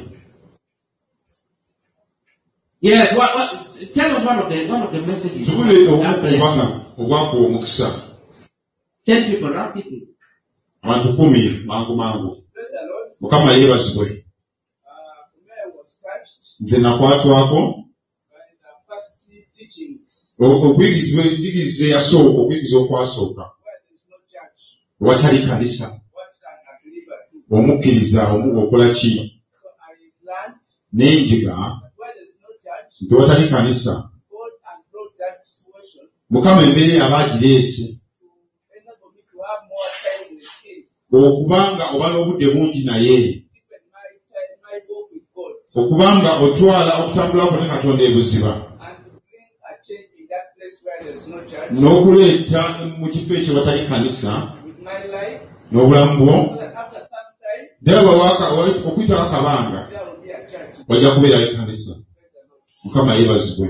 Speaker 1: Yes. What? What? Tell us one of the one of the messages.
Speaker 2: tubule obumu
Speaker 1: That
Speaker 2: ku
Speaker 1: blessed you.
Speaker 2: bubaka obwakuwa omukisa.
Speaker 1: Ten people, rapidly.
Speaker 2: abantu kumi mangu mangu.
Speaker 8: Praise the Lord.
Speaker 2: mukama yeebazibwe.
Speaker 8: Uh, I was touched
Speaker 2: nze nakwatwako
Speaker 8: by the first teachings
Speaker 2: okuyigirizibwa enjigiriza eyasooka okuyigiza okwasooka
Speaker 8: where there is no church.
Speaker 2: watali kanisa
Speaker 8: What can a believer do?
Speaker 2: omukkiriza omu- okola ki.
Speaker 8: So I learned
Speaker 2: n'enjiga
Speaker 8: that where there is no church,
Speaker 2: nti watali kanisa
Speaker 8: God has brought that situation
Speaker 2: mukama embeera aba agireese
Speaker 8: to enable me to have more time with Him.
Speaker 2: okubanga oba n'obudde bungi naye
Speaker 8: Even my time, my walk with God,
Speaker 2: okubanga otwala okutambulako ne katonda ebuziba
Speaker 8: and to bring a change in that place where there is no church
Speaker 2: n'okuleeta mu kifo ekyo watali kanisa
Speaker 8: with my life,
Speaker 2: n'obulamu bwo
Speaker 8: so that after some time
Speaker 2: ddala okuyitawo akabanga
Speaker 8: there will be a church.
Speaker 2: wajja kubeerayo kanisa.
Speaker 8: Praise the Lord.
Speaker 2: mukama yeebazibwe.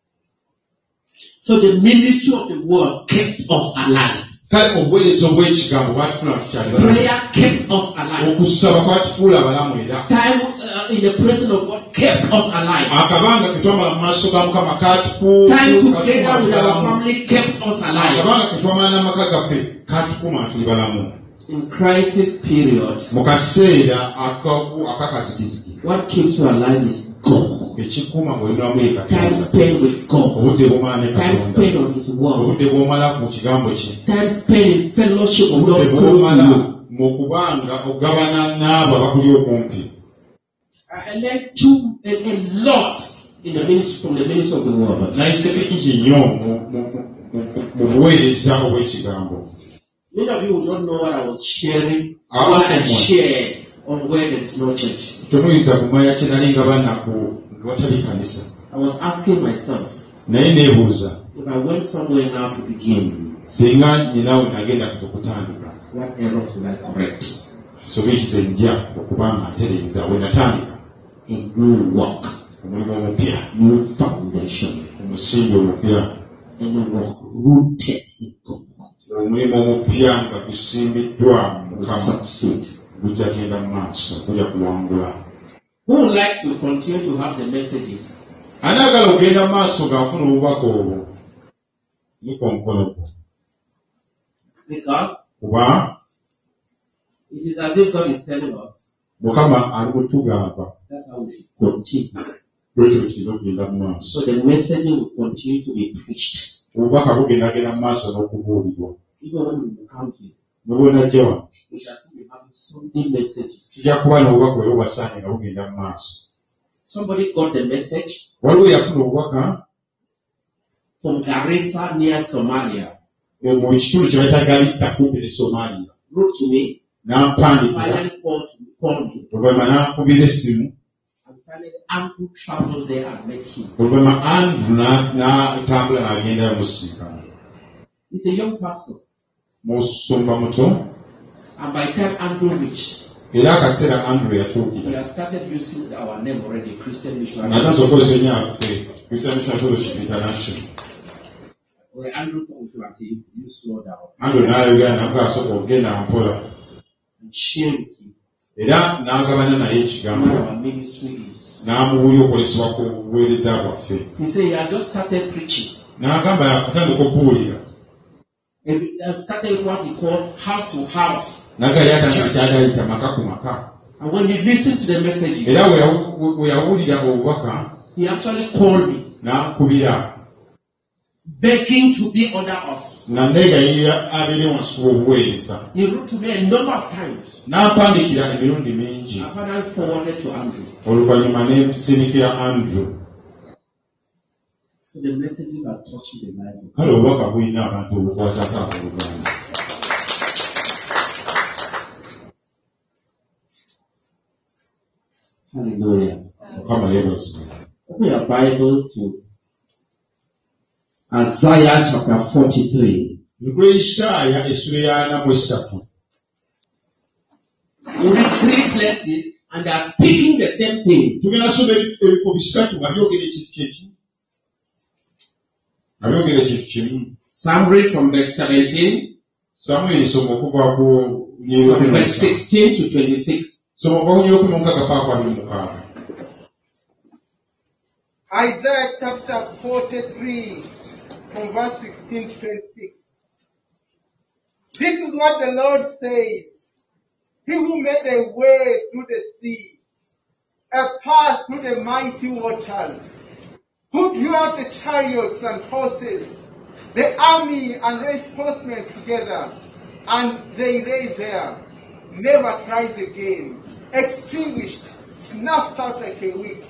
Speaker 1: So the ministry of the word kept us alive.
Speaker 2: kale obuweereza obw'ekigambo bwatufuula tukyali balamu.
Speaker 1: Prayer kept us alive.
Speaker 2: okusaba kwatufuula abalamu era
Speaker 1: Time uh, in the presence of God kept us alive.
Speaker 2: akabanga ke twamala mu maaso ga mukama
Speaker 1: Time together with our
Speaker 2: katukuuma
Speaker 1: family kept us alive.
Speaker 2: akabanga ke twamala n'amaka gaffe katukuuma tuli balamu.
Speaker 1: In crisis period,
Speaker 2: mu kaseera akaku akakazigizigi
Speaker 1: what keeps you alive is God.
Speaker 2: ekikuuma ng'olinamu ye
Speaker 1: Time
Speaker 2: katonda.
Speaker 1: spent with God.
Speaker 2: obudde bw'omala ne
Speaker 1: Time spent
Speaker 2: katonda
Speaker 1: on His word.
Speaker 2: obudde bw'omala mu kigambo kye
Speaker 1: Time spent in fellowship with
Speaker 2: obudde
Speaker 1: those close to
Speaker 2: bw'omala
Speaker 1: you.
Speaker 2: mu kubanga ogabana n'abo abakuli okumpi.
Speaker 1: I learned too a, a lot in the ministry from the ministry of the word.
Speaker 2: nayise bingi nnyo mu- mu- mu- mu buweereza obw'ekigambo.
Speaker 1: Many of you who don't know what I was sharing,
Speaker 2: Ah,
Speaker 1: what I
Speaker 2: okay.
Speaker 1: shared on where there is no church.
Speaker 2: temuyinza kumanya kye nali nga banaku nga watali kanisa.
Speaker 1: I was asking myself,
Speaker 2: naye neebuuza
Speaker 1: if I went somewhere now to begin,
Speaker 2: singa nyinawe nagenda okutandika
Speaker 1: what errors would I correct?
Speaker 2: sobe ekize nja okuba nga ntereeza we natandika
Speaker 1: A new work,
Speaker 2: omulimu omupya,
Speaker 1: new foundation,
Speaker 2: omusingi omupya,
Speaker 1: and a work rooted in God
Speaker 2: omulimu omupya nga gusimbiddwa mu
Speaker 1: will
Speaker 2: Mukama
Speaker 1: succeed.
Speaker 2: gujja genda mu maaso, gujja kuwangula.
Speaker 1: Who would like to continue to have the messages?
Speaker 2: anaagala ogenda mu maaso ng'afuna obubaka obwo niko omukono gwo
Speaker 1: Because
Speaker 2: kuba
Speaker 1: it is as if God is telling us
Speaker 2: Mukama ali kutugamba
Speaker 1: that's how we should continue.
Speaker 2: bwekyo kirina okugenda mu maaso.
Speaker 1: So the message will continue to be preached.
Speaker 2: obubaka bugendagenda mu maaso n'okubuulirwa.
Speaker 1: Even when we come here,
Speaker 2: ne bwenajja wano
Speaker 1: we shall still be having Sunday messages.
Speaker 2: tujja kuba n'obubaka bwe bubasaanye nga bugenda mu maaso.
Speaker 1: Somebody got the message
Speaker 2: waliwo yafuna obubaka
Speaker 1: from Garissa near Somalia.
Speaker 2: mu kitundu kye bayita Garissa kumpi ne Somalia.
Speaker 1: Wrote to me,
Speaker 2: n'ampandikira
Speaker 1: finally called, called me
Speaker 2: oluvannyuma n'ankubira essimu
Speaker 1: and finally Andrew traveled there and met him.
Speaker 2: oluvannyuma Andrew na- n'atambula n'agenda yamusinkana
Speaker 1: He's a young pastor.
Speaker 2: musumba muto
Speaker 1: And by the time Andrew reached,
Speaker 2: era akaseera Andrew
Speaker 1: we
Speaker 2: yatuukira
Speaker 1: have started using our name already, Christian Missionary.
Speaker 2: n'atandise okukozesa ennyo affe Christian Mission Fellowship International.
Speaker 1: Where Andrew told him, I said, you slow down
Speaker 2: Andrew n'ayogera namuga asooka ogenda mpola
Speaker 1: and share with him
Speaker 2: era n'agabana naye
Speaker 1: what
Speaker 2: ekigambo
Speaker 1: our ministry is.
Speaker 2: n'amubuulira okukolesebwa ku buweereza bwaffe
Speaker 1: He said he had just started preaching.
Speaker 2: n'agamba yakatandika okubuulira
Speaker 1: And he had started what he called house to house.
Speaker 2: naga yatandika kyagayita maka ku maka
Speaker 1: And when he listened to the messages,
Speaker 2: era bwe yawu- bwe yawulira obubaka
Speaker 1: he actually called me,
Speaker 2: n'akubira
Speaker 1: begging to be under us.
Speaker 2: nga neegayirira abeere wansi w'obuweereza
Speaker 1: He wrote to me a number of times.
Speaker 2: n'ampandiikira emirundi mingi
Speaker 1: I finally forwarded to Andrew.
Speaker 2: oluvannyuma n'ensindikira Andrew.
Speaker 1: So the messages are touching the Bible.
Speaker 2: kale obubaka bulina abantu obukwatako abooluganda.
Speaker 1: Hallelujah.
Speaker 2: mukama yeebazibwe.
Speaker 1: Open your Bibles to Isaiah chapter forty-three.
Speaker 2: Nikule Isaaya essula ya ana mu esatu.
Speaker 1: We read three places and they are speaking the same thing.
Speaker 2: tugenda soma ebifo bisatu nga byogera ekintu kyekimu nga byogera ekintu kimu.
Speaker 1: Summary from verse seventeen,
Speaker 2: Samwiri soma okuva ku
Speaker 1: from verse sixteen to twenty-six.
Speaker 2: soma okuva ku nnyirokumi omukaaga paka ku abiri mukaaga.
Speaker 4: Isaiah chapter forty-three, from verse sixteen to twenty-six. This is what the Lord says. He who made a way through the sea, a path through the mighty waters, who drew out the chariots and horses, the army and raised horsemen together, and they lay there, never cries again, extinguished, snuffed out like a wick.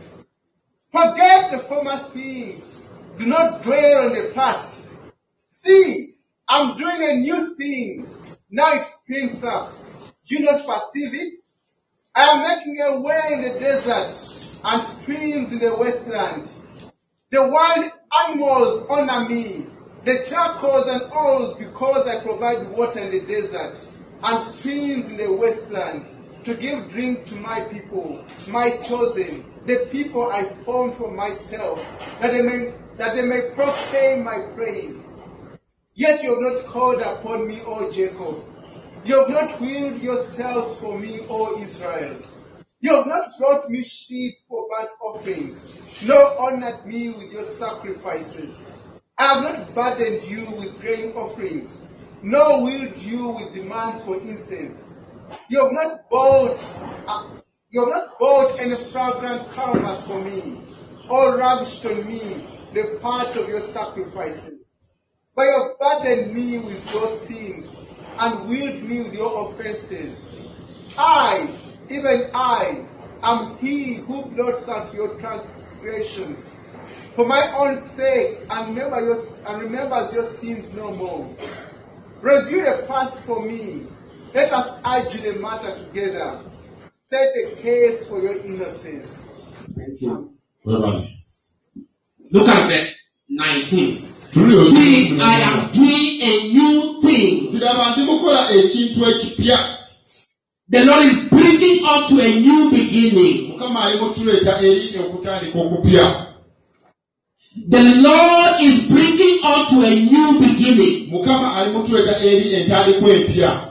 Speaker 4: Forget the former things. Do not dwell on the past. See, I'm doing a new thing. Now it springs up. Do you not perceive it? I am making a way in the desert and streams in the wasteland. The wild animals honor me, the jackals and owls, because I provide water in the desert and streams in the wasteland to give drink to my people, my chosen, the people I formed for myself, that they may, that they may proclaim my praise. Yet you have not called upon me, O Jacob. You have not willed yourselves for me, O Israel. You have not brought me sheep for burnt offerings, nor honored me with your sacrifices. I have not burdened you with grain offerings, nor willed you with demands for incense. You have not bought, uh, you have not bought any fragrant aromas for me, or ravished on me the part of your sacrifices. But you have burdened me with your sins, and willed me with your offenses. I, even I, am he who blots out your transgressions for my own sake, and, remember your, and remembers your sins no more. Review the past for me. Let us argue the matter together. State the case for your innocence.
Speaker 1: Thank you.
Speaker 2: Webale.
Speaker 1: Look at verse nineteen. See, I am doing a new thing.
Speaker 2: Kiraba ndi mukola ekintu ekipya.
Speaker 1: The Lord is bringing us to a new beginning.
Speaker 2: Mukama ali mutuleeta eri okutandika okupya.
Speaker 1: The Lord is bringing us to a new beginning.
Speaker 2: Mukama ali mutuleeta eri entandikwa empya.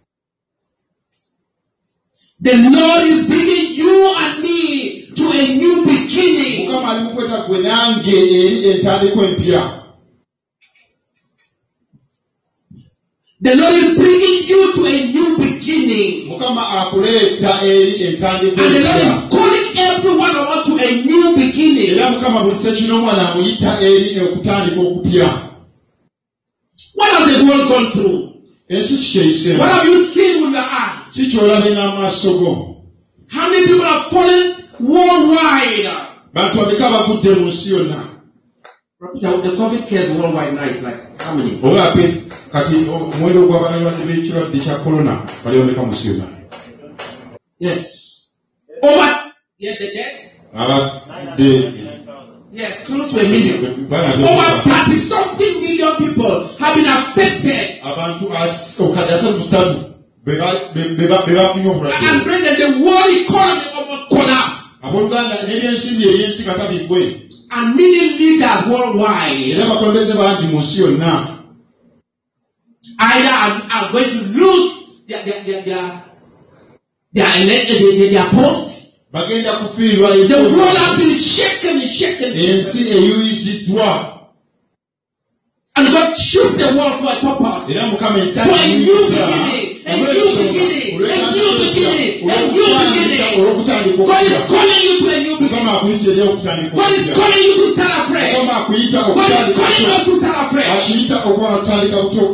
Speaker 1: The Lord is bringing you and me to a new beginning.
Speaker 2: Mukama ali mukweta gwe nange eri entandikwa empya.
Speaker 1: The Lord is bringing you to a new beginning.
Speaker 2: Mukama akuleeta eri entandikwa
Speaker 1: And the Lord
Speaker 2: empya.
Speaker 1: is calling every one of us to a new beginning.
Speaker 2: Era Mukama buli ssekinoomwana amuyita eri okutandika okupya.
Speaker 1: What has the world gone through?
Speaker 2: Ensi ki kyeyiseemu?
Speaker 1: What have you seen with your eyes?
Speaker 2: Si ky'olabye n'amaaso go.
Speaker 1: How many people are fallen worldwide?
Speaker 2: Bantu bameka abagudde mu nsi yonna.
Speaker 1: The COVID cases worldwide now is like how many?
Speaker 2: Oba pe kati omuwendo gw'abalwadde b'ekirwadde kya korona bali bameka mu nsi yonna.
Speaker 1: Yes. Over Yes, the dead?
Speaker 2: abadde
Speaker 1: Yes, close to a million. Over thirty something million people have been affected.
Speaker 2: abantu as- okadde asatu busatu be ba- be- be ba- be bafunye
Speaker 1: And
Speaker 2: obulwadde
Speaker 1: brethren, the world economy almost collapsed.
Speaker 2: abooluganda n'ebyensimbi ebyensi katabigwe
Speaker 1: And many leaders worldwide
Speaker 2: era abakulembeze bangi mu nsi yonna
Speaker 1: either are, are going to lose their their their their their, their, their, their post.
Speaker 2: bagenda kufiirwa
Speaker 1: The world has been shaken and shaken.
Speaker 2: ensi eyuyiziddwa
Speaker 1: And God shook the world for a purpose.
Speaker 2: era mukama ensi
Speaker 1: For a new beginning, a new beginning, a new beginning, a new beginning.
Speaker 2: olw'okutandika
Speaker 1: God is
Speaker 2: okupya
Speaker 1: calling you to a new beginning.
Speaker 2: mukama akuyita eri okutandika
Speaker 1: God is
Speaker 2: okupya
Speaker 1: calling you to start afresh.
Speaker 2: mukama akuyita
Speaker 1: God is
Speaker 2: okutandika
Speaker 1: calling
Speaker 2: buto
Speaker 1: us to start afresh.
Speaker 2: akuyita okuba atandika buto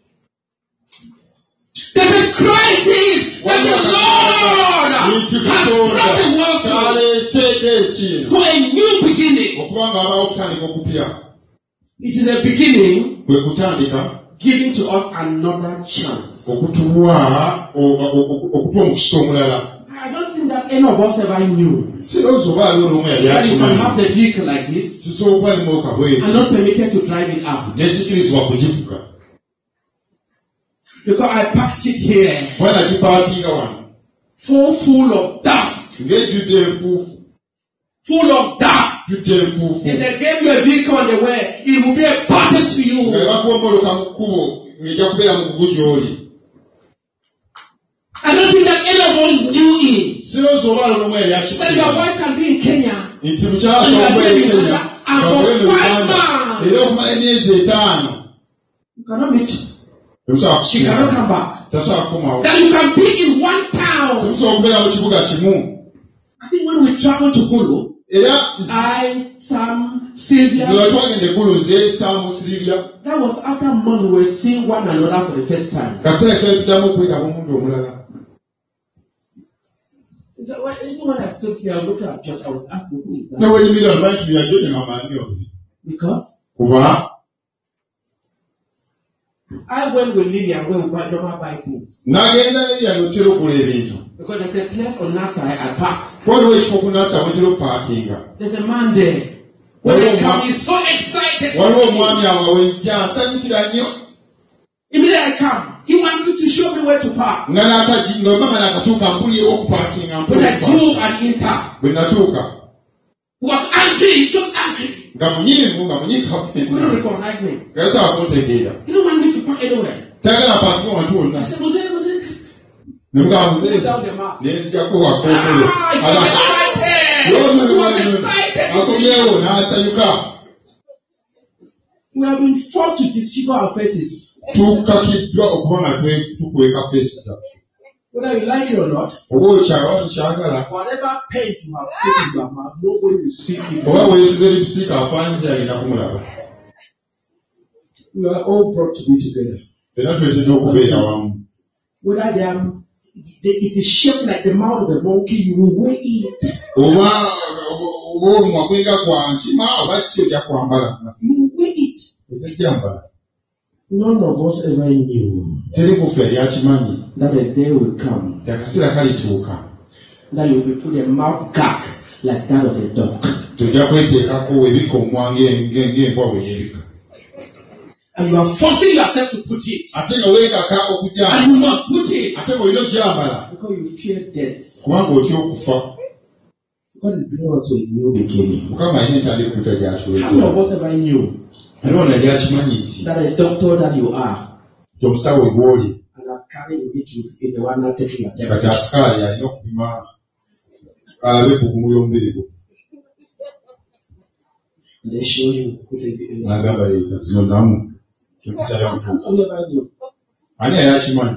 Speaker 1: There's a crisis that the Lord
Speaker 2: nti
Speaker 1: has brought the world to
Speaker 2: kyaleeseeko ensi eno
Speaker 1: for a new beginning.
Speaker 2: okuba nga abawo okutandika okupya
Speaker 1: It is a beginning
Speaker 2: kwe kutandika
Speaker 1: giving to us another chance.
Speaker 2: okutuwa o- o- o- okutuwa omukisa omulala
Speaker 1: I don't think that any of us ever knew
Speaker 2: sirowooza oba aliwo n'omu yali
Speaker 1: that you can have
Speaker 2: akimanyi
Speaker 1: the vehicle like this
Speaker 2: kisobola okuba limooka bweti
Speaker 1: and not permitted to drive it out.
Speaker 2: nesikirizibwa kugivuga
Speaker 1: Because I parked it here
Speaker 2: kuba nagipaakinga wano
Speaker 1: full full of dust.
Speaker 2: ng'ejjudde enfuufu
Speaker 1: Full of dust.
Speaker 2: jjudde enfuufu
Speaker 1: If they gave you a vehicle on the way, it will be a burden to
Speaker 2: nga
Speaker 1: you.
Speaker 2: bakuwomboloka mu kkubo ng'ejja kubeera mu kugu gy'oli
Speaker 1: I don't think that any of us knew it.
Speaker 2: sirowooza oba aliwo n'omu yali
Speaker 1: That your
Speaker 2: akimanyi
Speaker 1: wife can be in Kenya
Speaker 2: nti mukyala asobola e Kenya ng'akolera mu Uganda era okumala emyezi etaano
Speaker 1: you cannot meet.
Speaker 2: temusobola
Speaker 1: She cannot
Speaker 2: kukimanyi
Speaker 1: come back.
Speaker 2: tasobola kukomawo
Speaker 1: That you can be in one town.
Speaker 2: temusobola okubeera mu kibuga kimu
Speaker 1: I think when we travel to Gulu,
Speaker 2: era
Speaker 1: I, Sam, Sylvia,
Speaker 2: nze twagenda eggulu nze saamu siribya
Speaker 1: that was after month we were seeing one another for the first time.
Speaker 2: kaseera kebiddamu okwetaba omuntu omulala
Speaker 1: So when, even when I stood here looking at church, I was asking who is that?
Speaker 2: newenyumira lwaki tuyajjo ne ngamaani obi
Speaker 1: Because
Speaker 2: kuba
Speaker 1: I went with Lillian where we buy, normal buy things.
Speaker 2: n'agenda nerya notera okula ebintu
Speaker 1: Because there's a place on that side I park.
Speaker 2: waliwo ekifo kunasa wetera okupaakinga
Speaker 1: There's a man there. When they come, he's so excited.
Speaker 2: waliwo omwami awo wenja asanyukira nnyo
Speaker 1: Immediately I come. He wanted me to show me where to park.
Speaker 2: nga n'akagi nga mama nakatuuka mpulyewo okupaakinga
Speaker 1: When I drove at Inter,
Speaker 2: bwe natuuka
Speaker 1: he was angry. He just angry.
Speaker 2: nga munyirivu nga
Speaker 1: He couldn't
Speaker 2: munyikamu
Speaker 1: recognize me.
Speaker 2: nga yasobola kuntegeera
Speaker 1: He didn't want me to park anywhere.
Speaker 2: tayagala paakinga wantu
Speaker 1: I
Speaker 2: wonna
Speaker 1: said, Mosaic, Mosaic.
Speaker 2: ne mugamba
Speaker 1: Pull
Speaker 2: muzeeyi
Speaker 1: down the mask.
Speaker 2: nenzijako wakookolo
Speaker 1: Ah, he was excited. He was excited.
Speaker 2: akomyewo n'asanyuka
Speaker 1: We have been forced to disfigure our faces.
Speaker 2: tukakiddwa okuba nga twe- tukweka fesa
Speaker 1: Whether you like it or not,
Speaker 2: oba okyala tukyagala
Speaker 1: whatever paint you have put in your mouth, nobody will see it.
Speaker 2: oba weesize lipisiika afaanyi agenda kumulaba
Speaker 1: We are all brought to be together.
Speaker 2: era twetedde okubeera wamu
Speaker 1: Whether they are, it is shaped like the mouth of a monkey, you will wear it.
Speaker 2: oba oba omumwa gulinga gwa nkima oba ki ojja kwambala
Speaker 1: You will wear it.
Speaker 2: ojjajjambala
Speaker 1: None of us ever knew
Speaker 2: teri kufe yali akimanyi
Speaker 1: that a day will come
Speaker 2: ti akaseera kalituuka
Speaker 1: that you will put a mouth gag like that of a dog.
Speaker 2: tojja kweteekako ebikomwa ng'embwa bwe yeebika
Speaker 1: And you are forcing yourself to put it.
Speaker 2: ate nga weegaka
Speaker 1: And
Speaker 2: okugyambala
Speaker 1: you must put it.
Speaker 2: ate ng'olina ogyambala
Speaker 1: Because you fear death.
Speaker 2: kubanga otya okufa
Speaker 1: God is bringing us to a new beginning.
Speaker 2: mukama alina entandikwa
Speaker 1: How many of
Speaker 2: gyatuleetera
Speaker 1: us ever knew
Speaker 2: ali ono yali akimanyi nti
Speaker 1: that a doctor that you are
Speaker 2: ti omusawo gw'oli
Speaker 1: and as carrying you to is the one not taking your
Speaker 2: kati
Speaker 1: temperature?
Speaker 2: asikaali alina okupima alabe ebugumu y'omubiri gwo
Speaker 1: And they show you who say the is.
Speaker 2: n'agamba yeka zino namu kyokitayo ntuufu
Speaker 1: How many ever knew?
Speaker 2: ani yali akimanyi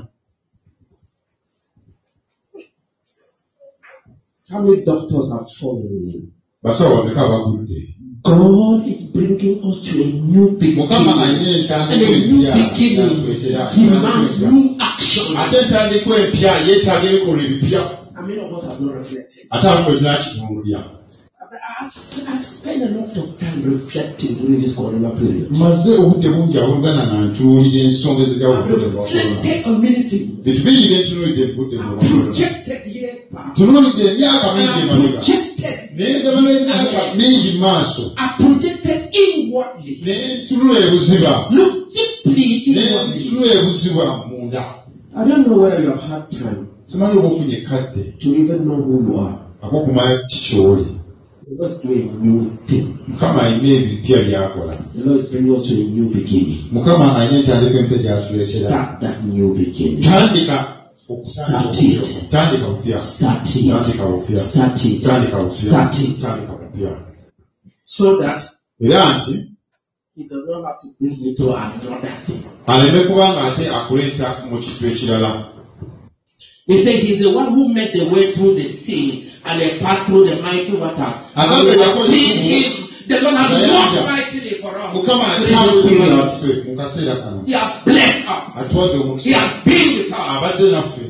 Speaker 1: How many doctors have fallen?
Speaker 2: basawo bameka abagudde
Speaker 1: God is bringing us to a new
Speaker 2: mukama alina
Speaker 1: beginning. And a
Speaker 2: entandikwa
Speaker 1: new
Speaker 2: empya
Speaker 1: beginning
Speaker 2: yatwetera
Speaker 1: demands new action.
Speaker 2: ate entandikwa empya yeetaaga ebikolwa ebipya
Speaker 1: How many of us have not reflected?
Speaker 2: ate amu bwe tunakitunuulira
Speaker 1: I've, I've spent a lot of time reflecting during this corona period.
Speaker 2: maze obudde bungi abulugana nga ntunuulira ensonga ezijjawo
Speaker 1: I've reflected on many things.
Speaker 2: bintu bingi bye ntunuulidde mu budde
Speaker 1: I've
Speaker 2: buno
Speaker 1: projected years back.
Speaker 2: tunuulidde emyaka
Speaker 1: And
Speaker 2: mingi
Speaker 1: I've
Speaker 2: emabega
Speaker 1: projected
Speaker 2: naye ndaba n'ezitaka mingi mu maaso
Speaker 1: are projected inwardly.
Speaker 2: naye ntunula ebuziba
Speaker 1: Look deeply
Speaker 2: naye
Speaker 1: inwardly.
Speaker 2: ntunula ebuziba munda.
Speaker 1: I don't know whether you have had time
Speaker 2: Simanyi oba ofunye kadde
Speaker 1: to even know who you are.
Speaker 2: ak'okumanya kikyoli.
Speaker 1: The Lord is doing a new thing.
Speaker 2: Mukama alina ebipya by'akola.
Speaker 1: The Lord is bringing us to a new beginning.
Speaker 2: Mukama alina entandikwa empya gy'atuleetera.
Speaker 1: Start that new beginning.
Speaker 2: Tandika
Speaker 1: Start it.
Speaker 2: tandika bupya
Speaker 1: Start it.
Speaker 2: tandika bupya
Speaker 1: Start it.
Speaker 2: tandika bupya
Speaker 1: Start it.
Speaker 2: tandika bupya.
Speaker 1: So that
Speaker 2: Era nti
Speaker 1: He does not have to bring you to another thing.
Speaker 2: aleme kubanga ate akuleeta mu kintu ekirala.
Speaker 1: He said he's the one who made the way through the sea and the path through the mighty waters.
Speaker 2: And
Speaker 1: And we
Speaker 2: that
Speaker 1: have
Speaker 2: was
Speaker 1: seen
Speaker 2: the-
Speaker 1: him. The Lord has
Speaker 2: Yeah,
Speaker 1: worked
Speaker 2: yeah.
Speaker 1: mightily for us.
Speaker 2: Mukama
Speaker 1: Through this
Speaker 2: atambulira
Speaker 1: period.
Speaker 2: ffe mu kaseera kano.
Speaker 1: He has blessed us.
Speaker 2: Atuwadde
Speaker 1: He
Speaker 2: omukisa.
Speaker 1: has been with us.
Speaker 2: Abadde naffe.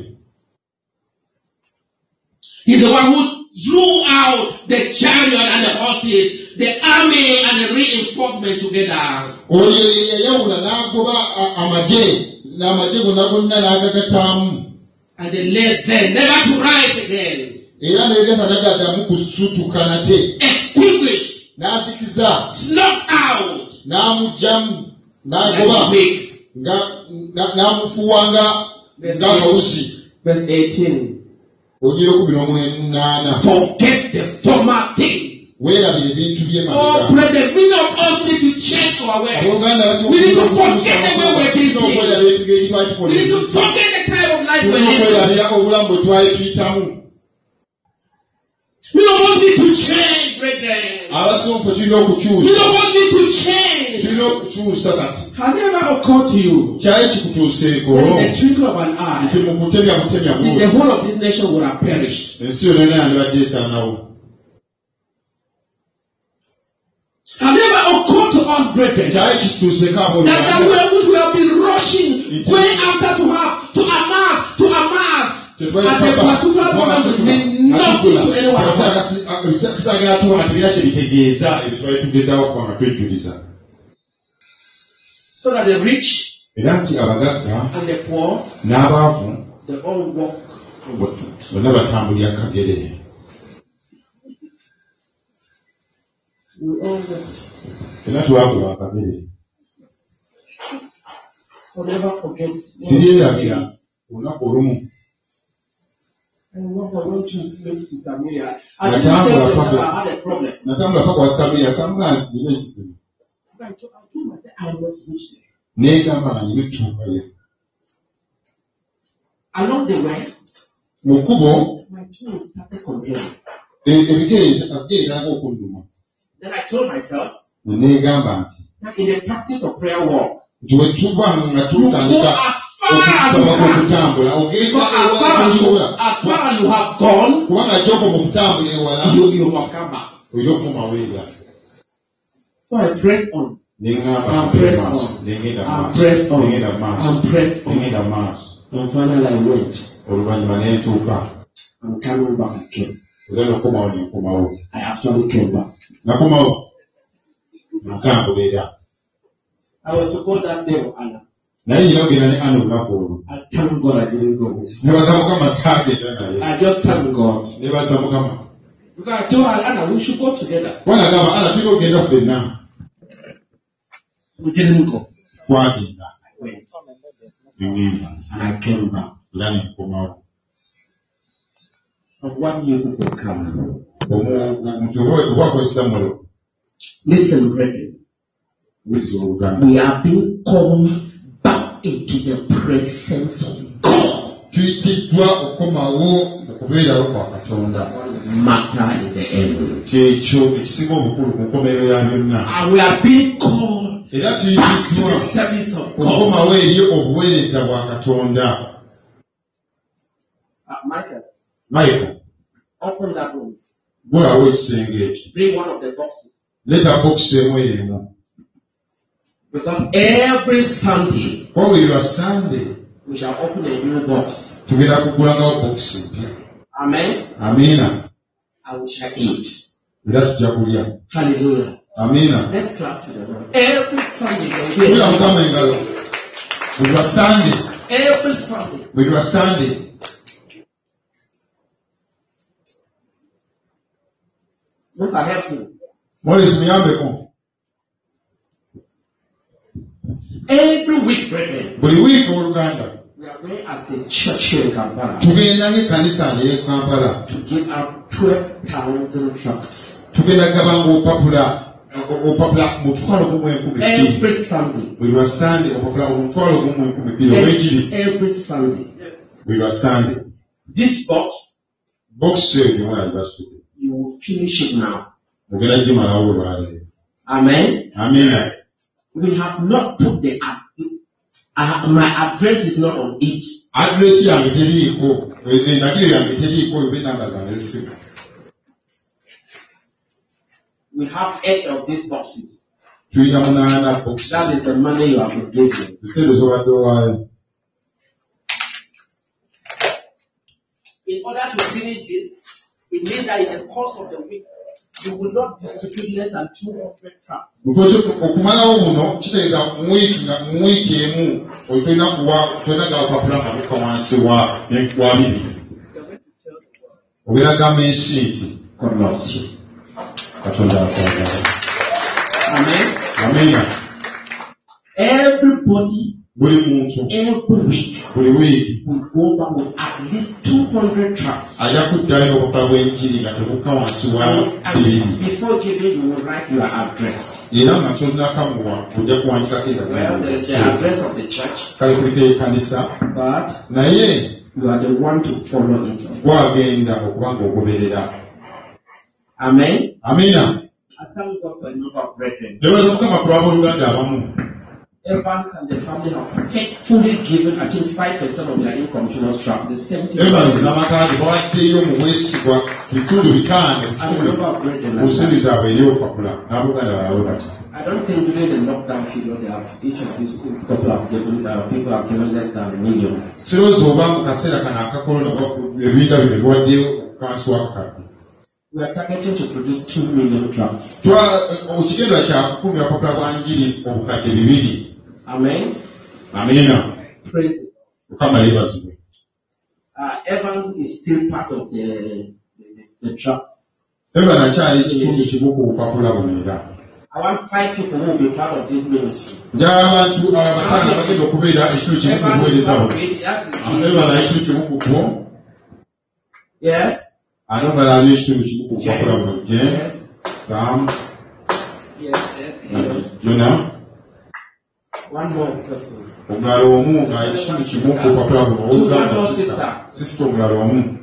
Speaker 1: He's the one who drew out the chariot and the horses, the army and the reinforcement together.
Speaker 2: Oyo ye yayawula n'agoba a- amagye n'amagye gonna gonna n'agagataamu.
Speaker 1: And they lay there, never to rise again.
Speaker 2: Era n'ereeta nagaddamu kusutuka nate.
Speaker 1: Extinguished,
Speaker 2: N'azikiza
Speaker 1: snuffed out,
Speaker 2: n'amugyamu
Speaker 1: like
Speaker 2: n'agoba
Speaker 1: a pig.
Speaker 2: nga- na- n'amufuuwa nga ng'akawusi.
Speaker 1: Verse eighteen.
Speaker 2: Ogira kumi n'omunaana.
Speaker 1: Forget the former things.
Speaker 2: Weerabira ebintu
Speaker 1: Oh,
Speaker 2: by'emabega.
Speaker 1: brethren, many of us need to change our way.
Speaker 2: Abooluganda
Speaker 1: We need to forget the way we've been
Speaker 2: okwerabira engeri twali
Speaker 1: We need to
Speaker 2: tukola.
Speaker 1: forget the type of life we're
Speaker 2: Tulina
Speaker 1: living.
Speaker 2: okwerabira obulamu bwe twali tuyitamu.
Speaker 1: We don't want it to change, brethren.
Speaker 2: Abasomfu tulina
Speaker 1: We
Speaker 2: okukyusa.
Speaker 1: don't want it to change.
Speaker 2: Tulina okukyusa kati.
Speaker 1: Has it ever occurred to you
Speaker 2: Kyali kikutuuseeko
Speaker 1: that in the twinkle of an eye,
Speaker 2: nti mu kutemya butemya
Speaker 1: the
Speaker 2: bwo
Speaker 1: whole of this nation would have perished?
Speaker 2: ensi yonna yandibadde esaanawo.
Speaker 1: Has it ever occurred to us, brethren, that,
Speaker 2: Kyali kituuseeko
Speaker 1: that
Speaker 2: abooluganda.
Speaker 1: we, which we have been rushing, going after to have, to amass, to amass, at a particular moment will mean nothing to anyone of us.
Speaker 2: Kisaagala tuba nga tebirina kye bitegeeza ebyo twali tugezaawo okuba nga twejuliza.
Speaker 1: So that the rich
Speaker 2: Era nti abagagga
Speaker 1: and the poor,
Speaker 2: n'abaavu
Speaker 1: they all walk on foot.
Speaker 2: bonna batambulira kagere.
Speaker 1: We all walk.
Speaker 2: Era twagula akagere.
Speaker 1: We'll never forget.
Speaker 2: Siryerabira olunaku olumu
Speaker 1: And what I want to make Sister Amelia. I didn't tell them that I had a problem.
Speaker 2: natambula paka wasitamiya samula nti nina ekizibu.
Speaker 1: But I told, I told myself I must reach there.
Speaker 2: Neegamba nga nyina tuukayo.
Speaker 1: Along the way,
Speaker 2: Mu kkubo
Speaker 1: my toes started complaining.
Speaker 2: e- ebigere ebigere nanga okunduma.
Speaker 1: Then I told myself
Speaker 2: Ne neegamba nti
Speaker 1: that in the practice of prayer walk,
Speaker 2: nti bwe tuba nga
Speaker 1: you go
Speaker 2: tutandika
Speaker 1: as far as you
Speaker 2: okusaba
Speaker 1: can.
Speaker 2: okutambula ogenda
Speaker 1: Because as far as you, as far as you have gone,
Speaker 2: kubanga gy'okoma mu kutambula ewala
Speaker 1: you, you must come back.
Speaker 2: olina okukomawo era.
Speaker 1: So I press on.
Speaker 2: Neŋŋamba
Speaker 1: And
Speaker 2: ngenda
Speaker 1: press
Speaker 2: maaso,
Speaker 1: on.
Speaker 2: negenda
Speaker 1: And
Speaker 2: maaso,
Speaker 1: press on.
Speaker 2: negenda maaso,
Speaker 1: And press on.
Speaker 2: negenda maaso.
Speaker 1: And finally I went.
Speaker 2: Oluvannyuma ne ntuuka
Speaker 1: I'm coming back again.
Speaker 2: era n'okomawo ne nkomawo.
Speaker 1: I actually came back.
Speaker 2: Nakomawo nakambula era.
Speaker 1: I was to go that day with Anna.
Speaker 2: Naye nyina ogenda ne Anna olunaku olwo.
Speaker 1: I thank God I didn't go.
Speaker 2: Nebaza Mukama saagenda naye.
Speaker 1: I just thank God.
Speaker 2: Nebaza Mukama.
Speaker 1: Because I told her, Anna, we should go together.
Speaker 2: Kubanga agamba Anna tulina okugenda ffenna.
Speaker 1: We didn't go.
Speaker 2: Twagenda.
Speaker 1: I went.
Speaker 2: Neŋŋenda.
Speaker 1: And I came back.
Speaker 2: Era ne nkomawo.
Speaker 1: And what uses in common?
Speaker 2: Omuntu oba akozesa mulo.
Speaker 1: Listen, brethren.
Speaker 2: Wuliriza oluganda.
Speaker 1: We are being called back into the presence of God.
Speaker 2: Tuyitiddwa okukomawo okubeerawo kwa Katonda.
Speaker 1: Matter in the end.
Speaker 2: Kyekyo ekisinga obukulu ku nkomerero ya byonna.
Speaker 1: And we are being called
Speaker 2: Era
Speaker 1: back to the
Speaker 2: tuyitiddwa
Speaker 1: service of God.
Speaker 2: okukomawo eri obuweereza bwa Katonda.
Speaker 1: Uh, Michael,
Speaker 2: Michael,
Speaker 1: open that room.
Speaker 2: gulawo ekisenge ekyo.
Speaker 1: Bring one of the boxes.
Speaker 2: Leeta bokisi emu emu.
Speaker 1: Because every Sunday,
Speaker 2: Kuba buli lwa Sande
Speaker 1: we shall open a new box.
Speaker 2: tugenda kugulangawo bokisi mpya.
Speaker 1: Amen.
Speaker 2: Amiina.
Speaker 1: And we shall eat.
Speaker 2: Era tujja kulya.
Speaker 1: Hallelujah.
Speaker 2: Amiina.
Speaker 1: Let's clap to the Lord. Every Sunday, there will be
Speaker 2: Kubira
Speaker 1: a new
Speaker 2: Mukama
Speaker 1: box.
Speaker 2: engalo. Buli lwa Sande.
Speaker 1: Every Sunday.
Speaker 2: Buli lwa Sande.
Speaker 1: Those are helpful.
Speaker 2: Mwezi muyambeko.
Speaker 1: Every week, brethren,
Speaker 2: Buli wiiki oluganda.
Speaker 1: we are going as a church here in Kampala
Speaker 2: Tugenda ng'ekkanisa ne Kampala.
Speaker 1: to give out twelve thousand tracts
Speaker 2: Tugenda gaba ng'opapula opapula mutwalo gumu enkumi bbiri.
Speaker 1: every Sunday.
Speaker 2: Buli lwa Sande opapula omutwalo gumu enkumi bbiri obw'ekiri.
Speaker 1: Every Sunday.
Speaker 2: Buli lwa Sande.
Speaker 1: This box,
Speaker 2: Bokisi eyo gye mwali basudde.
Speaker 1: you will finish it now.
Speaker 2: Ogenda gimalawo olwaleero.
Speaker 1: Amen.
Speaker 2: Amina.
Speaker 1: We have not put the ad- uh, my address is not on it.
Speaker 2: Address yange teriiko. Endagiro yange teriiko oba ennamba zange zisimu.
Speaker 1: We have eight of these boxes.
Speaker 2: Tulina munaana bokisi.
Speaker 1: That is the money you have been giving.
Speaker 2: Esente z'obadde owaayo.
Speaker 1: In order to finish this, it means that in the course of the week, you will not distribute less than two hundred tracts.
Speaker 2: Okumalawo buno kitegeeza mu wiiki nga mu wiiki emu olina kuwa tulina gabapapula amabuka wansi wa wa bibiri. Obeera gamba ensi nti
Speaker 1: God loves you.
Speaker 2: Katonda akwagala.
Speaker 1: Amen.
Speaker 2: Amina.
Speaker 1: Everybody,
Speaker 2: Buli muntu
Speaker 1: every week,
Speaker 2: buli wiiki
Speaker 1: will go back with at least two hundred tracts.
Speaker 2: ajja kuddayo n'obupapula bw'enjiri nga tebuka wansi wa
Speaker 1: And
Speaker 2: bibiri.
Speaker 1: before giving, you will write your address.
Speaker 2: Era nga tonnakamuwa ojja kuwandikako
Speaker 1: Well, there is the
Speaker 2: endagaano.
Speaker 1: address of the church,
Speaker 2: Kale kuliko ekkanisa
Speaker 1: but
Speaker 2: naye
Speaker 1: you are the one to follow it.
Speaker 2: gwagenda okuba ng'ogoberera.
Speaker 1: Amen.
Speaker 2: Amina.
Speaker 1: I thank God for a number of brethren.
Speaker 2: Nebaza Mukama ku lw'abooluganda abamu.
Speaker 1: Evans and the family have faithfully given, I think, five percent of their income to us track. The seventy.
Speaker 2: Evans n'amakaadi bawaddeyo mu bwesigwa kitundu bitaano
Speaker 1: And a number of brethren
Speaker 2: ku
Speaker 1: like
Speaker 2: nsimbi
Speaker 1: that.
Speaker 2: zaabwe ery'obupapula n'abooluganda balawe bati.
Speaker 1: I don't think during the lockdown period, they have, each of these couple have given, uh, people have given less than a million.
Speaker 2: Sirowooza oba mu kaseera kano aka korona ebintu bino biwaddeyo kansi wakakadde.
Speaker 1: We are targeting to produce two million tracts.
Speaker 2: Ekigendwa kya kufulumya obupapula bwa njiri obukadde bibiri.
Speaker 1: Amen.
Speaker 2: Amina.
Speaker 1: Praise it.
Speaker 2: Mukama yeebazibwe.
Speaker 1: Uh, Evans is still part of the, the, the tracts.
Speaker 2: Evans akyali ekitundu kimu ku bupapula buno era.
Speaker 1: I want five people who will be part of this ministry.
Speaker 2: Njagala abantu abataano bagenda okubeera ekitundu kimu ku
Speaker 1: Evans is
Speaker 2: buweereza
Speaker 1: part
Speaker 2: buno.
Speaker 1: of it. That is
Speaker 2: Evans ali ekitundu kimu ku bwo.
Speaker 1: Yes.
Speaker 2: Ate omulala ali ekitundu kimu ku bupapula buno. Jen,
Speaker 1: Yes.
Speaker 2: Sam,
Speaker 1: Yes. Uh,
Speaker 2: Jona.
Speaker 1: one more person.
Speaker 2: Omulala omu nga ekitundu kimu ku bupapula buno. Oluganda sisita. Sisita omulala omu.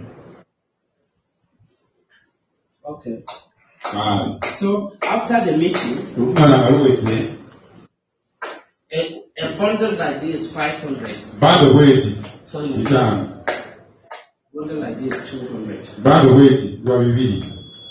Speaker 1: Okay.
Speaker 2: Aye.
Speaker 1: So after the meeting,
Speaker 2: Olumala nga luwedde.
Speaker 1: a, a bundle like this is five hundred.
Speaker 2: Bando bweti.
Speaker 1: So you
Speaker 2: Bitaano.
Speaker 1: just bundle like this two hundred.
Speaker 2: Bando bweti lwa bibiri.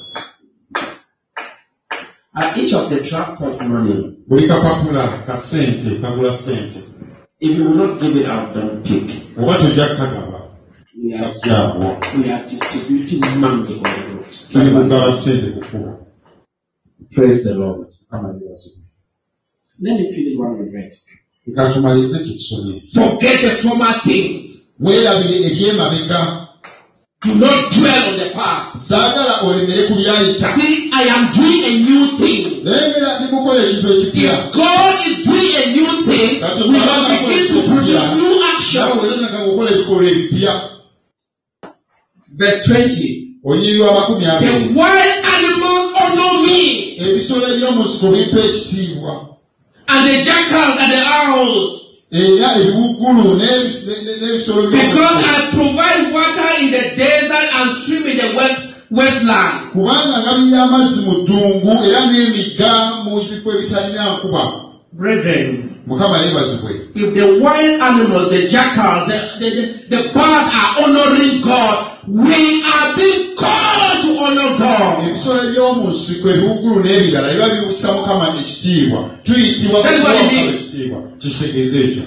Speaker 1: Uh, each of the track costs money.
Speaker 2: Buli kapapula ka ssente kagula ssente.
Speaker 1: If you will not give it out, don't pick.
Speaker 2: Oba tojja kukagaba.
Speaker 1: We are,
Speaker 2: Kajjaabwo.
Speaker 1: we are distributing money on the road.
Speaker 2: Tuli kugaba ssente ku kkubo.
Speaker 1: Praise the Lord.
Speaker 2: Mukama yeebazibwe.
Speaker 1: Let me finish what we read.
Speaker 2: Leka tumalize kye tusomye.
Speaker 1: Forget the former things.
Speaker 2: Weerabire ebyemabega.
Speaker 1: Do not dwell on the past.
Speaker 2: Saagala olemere ku byayita.
Speaker 1: See, I am doing a new thing.
Speaker 2: Lengera ndi kukola ekintu ekipya.
Speaker 1: If God is doing a new thing, we must begin to produce new
Speaker 2: Nawe
Speaker 1: action.
Speaker 2: weeranaka okukola ebikolwa ebipya.
Speaker 1: Verse twenty.
Speaker 2: Onyirwa amakumi abiri.
Speaker 1: The wild animals honor me,
Speaker 2: Ebisolo eby'omu nsiko bimpa ekitiibwa.
Speaker 1: and the jackals and the owls,
Speaker 2: Era ebiwuggulu n'ebis- ne- ne- n'ebisolo by'omu
Speaker 1: because
Speaker 2: nsiko.
Speaker 1: I provide water in the desert and stream in the west, westland.
Speaker 2: Kubanga ngabirira amazzi mu ddungu era n'emigga mu bifo ebitalina nkuba.
Speaker 1: Brethren,
Speaker 2: Mukama yeebazibwe.
Speaker 1: if the wild animals, the jackals, the, the, the, the birds are honoring God, we are being called to honor God.
Speaker 2: Ebisolo eby'omu nsiko ebiwuggulu n'ebirala biba bibukisa Mukama ekitiibwa. Tuyitibwa
Speaker 1: That's what it is.
Speaker 2: ekitiibwa. Kitegeeza ekyo.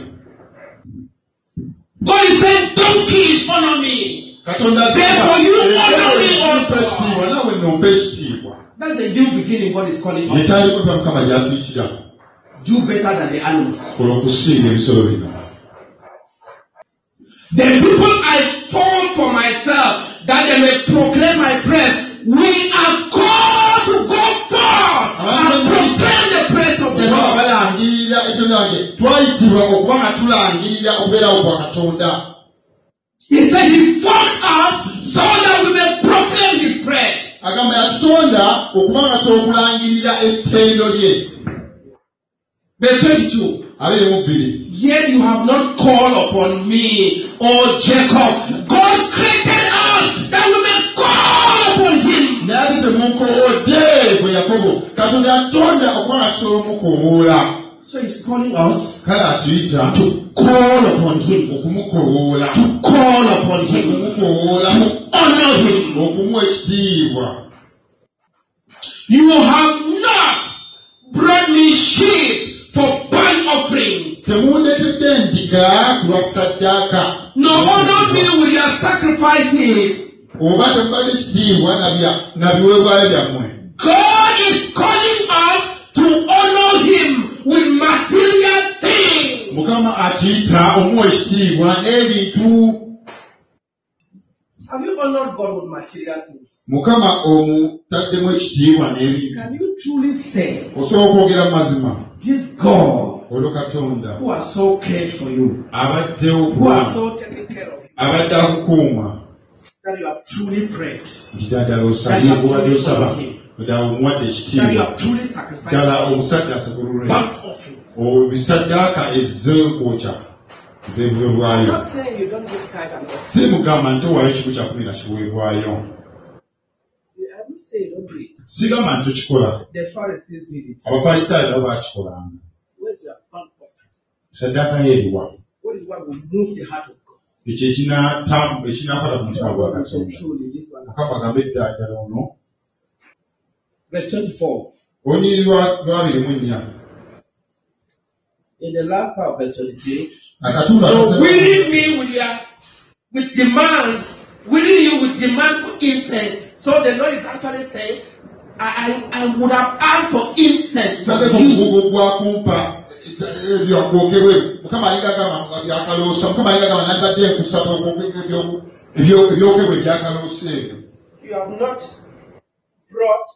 Speaker 1: God is saying, donkeys honor me.
Speaker 2: Katonda
Speaker 1: Therefore you honor me also.
Speaker 2: ekitiibwa naawe nnompa ekitiibwa.
Speaker 1: That's the new beginning God is calling us.
Speaker 2: Yekyali kuba Mukama gy'atuyitira.
Speaker 1: Do better than the animals.
Speaker 2: Kola okusinga ebisolo bino.
Speaker 1: The people I formed for myself, that they may proclaim my praise, we are called to
Speaker 2: twayitibwa okuba nga tulangirira okubeerawo kwa Katonda.
Speaker 1: He said he formed us so that we may proclaim his praise.
Speaker 2: Agamba yatutonda okuba nga twokulangirira ettendo lye.
Speaker 1: Verse twenty-two.
Speaker 2: abiri mu bbiri.
Speaker 1: Yet you have not called upon me, O Jacob. God created us that we may call upon him.
Speaker 2: Naye ate temukoowodde gwe Yakobo. Katonda yatonda okuba nga tusobola omukoowoola.
Speaker 1: So he's calling us
Speaker 2: Kale atuyita
Speaker 1: to call upon him,
Speaker 2: okumukoowoola,
Speaker 1: to call upon him,
Speaker 2: okumukoowoola,
Speaker 1: to honor him.
Speaker 2: okumuwa ekitiibwa.
Speaker 1: You have not brought me sheep for burnt offerings,
Speaker 2: Temundeetedde endiga ku lwa ssaddaaka.
Speaker 1: nor honor me with your sacrifices.
Speaker 2: Oba temubadde ekitiibwa na bya- na biweebwayo byammwe.
Speaker 1: God is calling us to honor him with material things.
Speaker 2: Mukama atuyita omuwa ekitiibwa n'ebintu.
Speaker 1: Have you honored God with material things?
Speaker 2: Mukama omutaddemu ekitiibwa n'ebintu.
Speaker 1: Can you truly say,
Speaker 2: Osobola okwogera mu mazima.
Speaker 1: this God
Speaker 2: Olwo Katonda
Speaker 1: who has so cared for you,
Speaker 2: abaddewo
Speaker 1: who has
Speaker 2: okuba,
Speaker 1: so taken care of you,
Speaker 2: abadde akukuuma,
Speaker 1: that you have truly prayed,
Speaker 2: nti ddala osabye obadde osaba, ddala omuwadde
Speaker 1: that you
Speaker 2: ekitiibwa,
Speaker 1: have truly sacrificed
Speaker 2: ddala omusajja asegulule.
Speaker 1: burnt offering?
Speaker 2: Obisaddaaka ez'okwokya
Speaker 1: I'm
Speaker 2: ez'ebiweebwayo.
Speaker 1: not saying you don't give tithe and offering.
Speaker 2: Si mugamba nti owaayo kimu kya kumi na kiweebwayo.
Speaker 1: I don't say you don't do it.
Speaker 2: Sigamba nti okikola.
Speaker 1: The Pharisees did it.
Speaker 2: Abafalisaayo nabo baakikolanga.
Speaker 1: Where's your burnt offering?
Speaker 2: Saddaaka ye eriwa?
Speaker 1: What is what will move the heart of God?
Speaker 2: Ekyo ekinaatamu ekinakwata ku mutima gwa
Speaker 1: So
Speaker 2: Katonda.
Speaker 1: truly, this one.
Speaker 2: Mukama agambe eddagala ono.
Speaker 1: Verse twenty-four.
Speaker 2: Olunyiri lwa lwabiri mu nnya.
Speaker 1: In the last part of verse twenty-three.
Speaker 2: Akatundu
Speaker 1: So
Speaker 2: akasema-
Speaker 1: winning me with your with demand, winning you with demand for incense. So the Lord is actually saying, I, I, I would have asked for incense from
Speaker 2: Tateeka
Speaker 1: you.
Speaker 2: omugugu gwa kumpa ebyakwokebwe. Mukama alinga agamba byakaloosa. Mukama alinga agamba nabadde nkusaba okwokebwa ebyo- ebyo- ebyokebwa ebyakaloosa ebyo.
Speaker 1: You have not brought,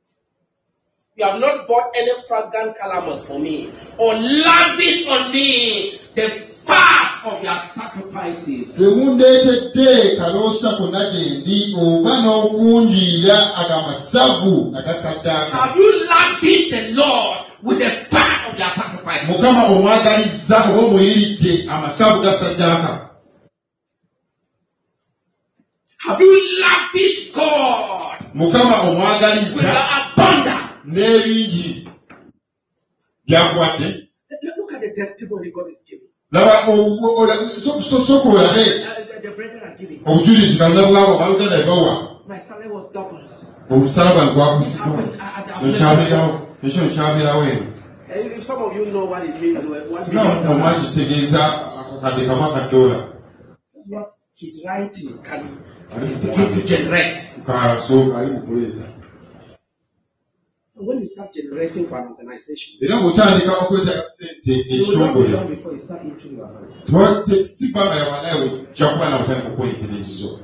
Speaker 1: you have not bought any fragrant calamus for me, or lavished on me the fat of your sacrifices.
Speaker 2: Temundeetedde kaloosa konna gye ndi oba n'okunjiira agamasavu agasaddaaka.
Speaker 1: Have you lavished the Lord with the fat of your sacrifices?
Speaker 2: Mukama omwagalizza oba omuyiridde amasavu ga saddaaka.
Speaker 1: Have you lavished God
Speaker 2: Mukama
Speaker 1: with
Speaker 2: omwagalizza
Speaker 1: your abundance?
Speaker 2: n'ebingi byakuwadde.
Speaker 1: Look at the testimony God is giving.
Speaker 2: Laba obu- ola- so- so- sooka olabe
Speaker 1: Uh, the, the brethren are giving.
Speaker 2: obujulizi kalina bwabo baluganda bwe bawa.
Speaker 1: My salary was double.
Speaker 2: Omusala gwange
Speaker 1: This
Speaker 2: gwakuzibwa.
Speaker 1: happened at, at,
Speaker 2: Ekyo kyabirawo. Ekyo nkyabeerawo eno.
Speaker 1: Uh, If some of you know what it means, uh, one
Speaker 2: Singa
Speaker 1: million
Speaker 2: omwa
Speaker 1: dollars.
Speaker 2: kitegeeza akakadde kamu aka ddoola.
Speaker 1: That's what his writing can begin to generate.
Speaker 2: Kasooka ali mu kuleeta.
Speaker 1: And when you start generating for an organization,
Speaker 2: Era bw'otandika okuleeta ssente
Speaker 1: you will not be
Speaker 2: ekitongole.
Speaker 1: done before you start eating your hand.
Speaker 2: Twa- te- si bbanga yawanawe ojja kuba nawe otandika okwenyikirizo.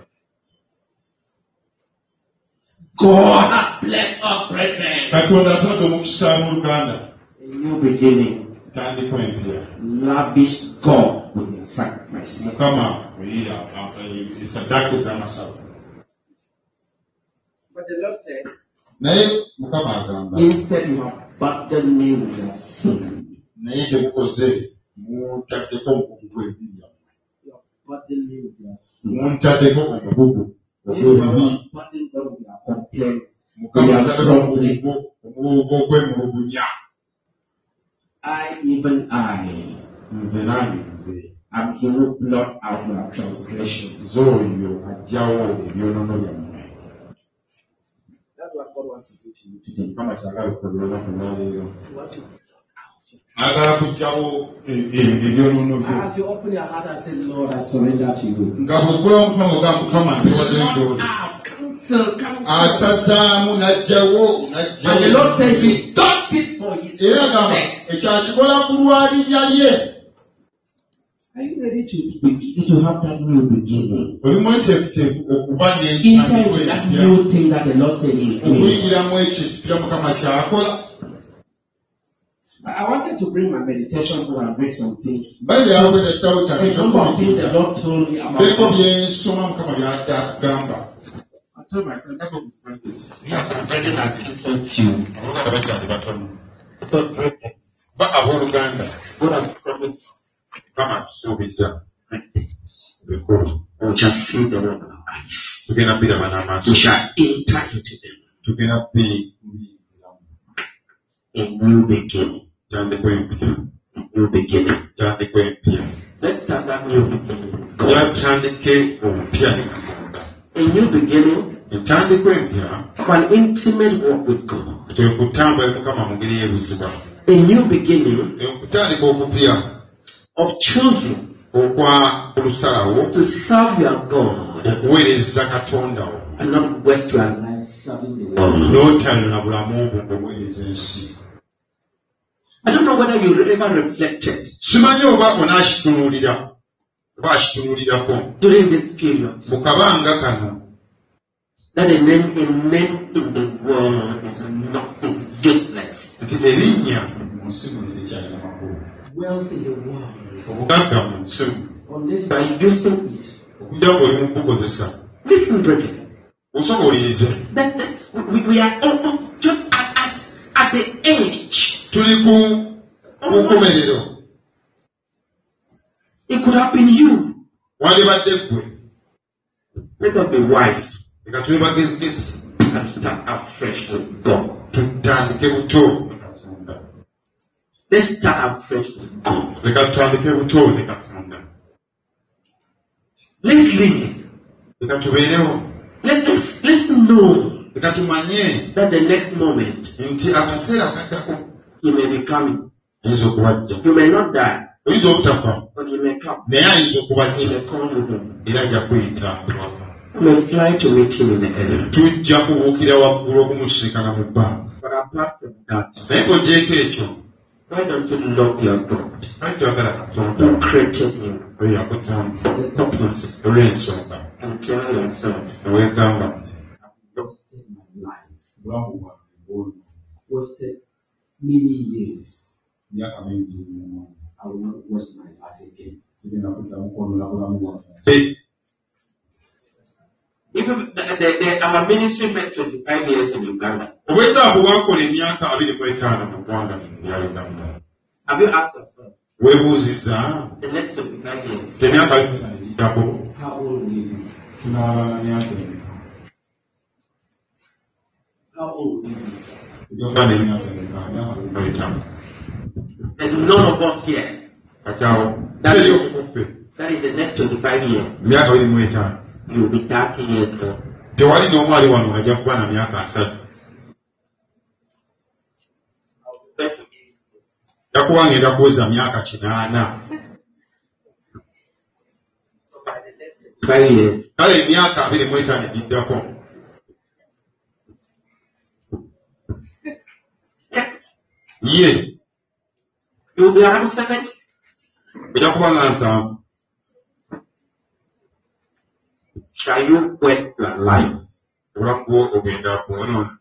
Speaker 1: God has blessed us, brethren.
Speaker 2: Katonda atwadde omukisa mu Luganda.
Speaker 1: A new beginning.
Speaker 2: Tandika empya.
Speaker 1: Lavish God with your sacrifices.
Speaker 2: Mukama oyiira esaddaaka ez'amasavu.
Speaker 1: But the Lord said,
Speaker 2: Naye Mukama agamba.
Speaker 1: instead you have burdened me with your sin.
Speaker 2: Naye temukoze muntaddeko omugugu gw'ebibi.
Speaker 1: You have burdened me with your sin.
Speaker 2: Muntaddeko omugugu
Speaker 1: You
Speaker 2: ogw'ebibi.
Speaker 1: have burdened God with your complaints. With
Speaker 2: Mukama
Speaker 1: your
Speaker 2: ataddeko
Speaker 1: grumbling.
Speaker 2: omugugu omugugu ogw'emulugunya.
Speaker 1: I, even I,
Speaker 2: Nze nange nze.
Speaker 1: am he who blot out your transgressions.
Speaker 2: Z'oyo aggyawo ebyonoono byammwe.
Speaker 1: That's what God wants to do to you today.
Speaker 2: Mukama kyagala okukola olunaku lwaleero.
Speaker 1: He wants to blot out.
Speaker 2: Agala kuggyawo e- e- ebyonoono byo.
Speaker 1: As you open your heart and say, Lord, I surrender to you.
Speaker 2: Nga bw'oggulawo omutima gw'ogamba Mukama mbiwadde
Speaker 1: Blot
Speaker 2: gy'oli.
Speaker 1: out, cancel, cancel.
Speaker 2: Asazaamu n'aggyawo
Speaker 1: And the Lord said
Speaker 2: n'aggyawo.
Speaker 1: he does it for his
Speaker 2: Era agamba
Speaker 1: sake.
Speaker 2: ekyo akikola ku lw'alinnya lye.
Speaker 1: Are you ready to begin to have that new beginning?
Speaker 2: Oli mweteefuteefu okuba
Speaker 1: Enter into that
Speaker 2: n'ekipya.
Speaker 1: new thing that the Lord said he is doing.
Speaker 2: Okuyingiramu ekyo ekipya Mukama ky'akola.
Speaker 1: I wanted to bring my meditation book and read some things.
Speaker 2: Bali yawe ne kitabo
Speaker 1: A
Speaker 2: kyange
Speaker 1: number of things the Lord told me about
Speaker 2: Beko
Speaker 1: God.
Speaker 2: byensoma Mukama by'atugamba.
Speaker 1: I told my friend, that book is very good. Yeah, I'm reading at so few.
Speaker 2: Abaganda bakyali batono.
Speaker 1: But great.
Speaker 2: Ba abooluganda
Speaker 1: God has promised
Speaker 2: Mukama atusuubiza
Speaker 1: great things.
Speaker 2: bikulu.
Speaker 1: We shall see them with our eyes.
Speaker 2: Tugenda biraba n'amaaso.
Speaker 1: We shall enter into them.
Speaker 2: Tugenda bi
Speaker 1: A new beginning.
Speaker 2: tandikwa empya.
Speaker 1: A new beginning.
Speaker 2: Tandikwa empya.
Speaker 1: Let's start that new beginning. with
Speaker 2: Era
Speaker 1: God.
Speaker 2: tutandike obupya ne Katonda.
Speaker 1: A new beginning
Speaker 2: Entandikwa empya
Speaker 1: for an intimate walk with God.
Speaker 2: kwe kutambula ne Mukama mu ngeri y'ebuziba.
Speaker 1: A new beginning
Speaker 2: Okutandika okupya
Speaker 1: of choosing
Speaker 2: okwa olusalawo
Speaker 1: to serve your God
Speaker 2: okuweereza Katonda wo
Speaker 1: and not waste your life serving the world.
Speaker 2: n'otalina bulamu bwo ng'obuweereza ensi.
Speaker 1: I don't know whether you ever reflected
Speaker 2: Simanyi oba onaakitunuulira oba akitunuulirako
Speaker 1: during this period
Speaker 2: mu kabanga kano
Speaker 1: that a name, a name in the world is not is useless.
Speaker 2: nti erinnya mu nsi muno teryalina makulu.
Speaker 1: Wealth in the world,
Speaker 2: Obugagga mu nsi muno
Speaker 1: unless you are using it.
Speaker 2: okujja ng'oli mu kubukozesa
Speaker 1: Listen, brethren.
Speaker 2: osobolirize
Speaker 1: That, that we, we are all just at, at, at the age.
Speaker 2: tuli ku ku nkomerero.
Speaker 1: It could have been you.
Speaker 2: Wandibadde ggwe
Speaker 1: Let us be wise
Speaker 2: leka tube bagezigezi
Speaker 1: and start afresh with God.
Speaker 2: tutandike buto ne Katonda.
Speaker 1: Let's start afresh with God.
Speaker 2: Leka tutandike buto ne Katonda.
Speaker 1: Let's live.
Speaker 2: Leka tubeerewo.
Speaker 1: Let, let's, let's know
Speaker 2: Leka tumanye
Speaker 1: that the next moment
Speaker 2: nti akaseera kaddako
Speaker 1: He may be coming.
Speaker 2: ayinza okubajja.
Speaker 1: You may not die,
Speaker 2: Oyinza obutafa
Speaker 1: but He may come.
Speaker 2: naye ayinza
Speaker 1: He
Speaker 2: okubajja
Speaker 1: may call you home.
Speaker 2: era ajja kuyita.
Speaker 1: You may fly to meet Him in the air.
Speaker 2: Tujja kubuukira waggulu okumusisinkana mu bbanga.
Speaker 1: But apart from that,
Speaker 2: Naye ng'ogyeko ekyo
Speaker 1: why don't you love your God?
Speaker 2: lwaki oyagala Katonda
Speaker 1: You created Him
Speaker 2: oyo yakutonda
Speaker 1: for the purpose
Speaker 2: olw'ensonga
Speaker 1: and tell yourself,
Speaker 2: ne weegamba nti
Speaker 1: I've wasted my life,
Speaker 2: obulamu bwange bw'olwo
Speaker 1: wasted many years.
Speaker 2: myaka mingi nnyo.
Speaker 1: I will not waste my life again.
Speaker 2: sigenda kuddamu kwonola bulamu bwange.
Speaker 1: Even the, the, the, our ministry met twenty-five years in Uganda.
Speaker 2: Obwetaavu bwakola emyaka abiri mu etaano mu ggwanga lya Uganda.
Speaker 1: Have you asked yourself,
Speaker 2: Weebuuzizza
Speaker 1: the next twenty-five years,
Speaker 2: emyaka abiri giddako
Speaker 1: how old will you be?
Speaker 2: tunaabanga myaka emeka?
Speaker 1: How old will you be?
Speaker 2: Tujja n'emyaka emeka? Myaka abiri mu etaano.
Speaker 1: There's none of us here
Speaker 2: Kakyawo teri okukuffe
Speaker 1: that in the next twenty-five years,
Speaker 2: emyaka abiri mu etaano
Speaker 1: you will be thirty years old.
Speaker 2: tewali n'omu ali wano ajja kuba na myaka asatu. Jakuba ngenda kuweza myaka kinaana.
Speaker 1: So by the next twenty-five years,
Speaker 2: Kale emyaka abiri mu etaano egiddako
Speaker 1: yes,
Speaker 2: ye
Speaker 1: you will be around seventy.
Speaker 2: ojja kuba nga nsanvu.
Speaker 1: Shall you waste your life?
Speaker 2: Olwakuba ogenda kwonoona.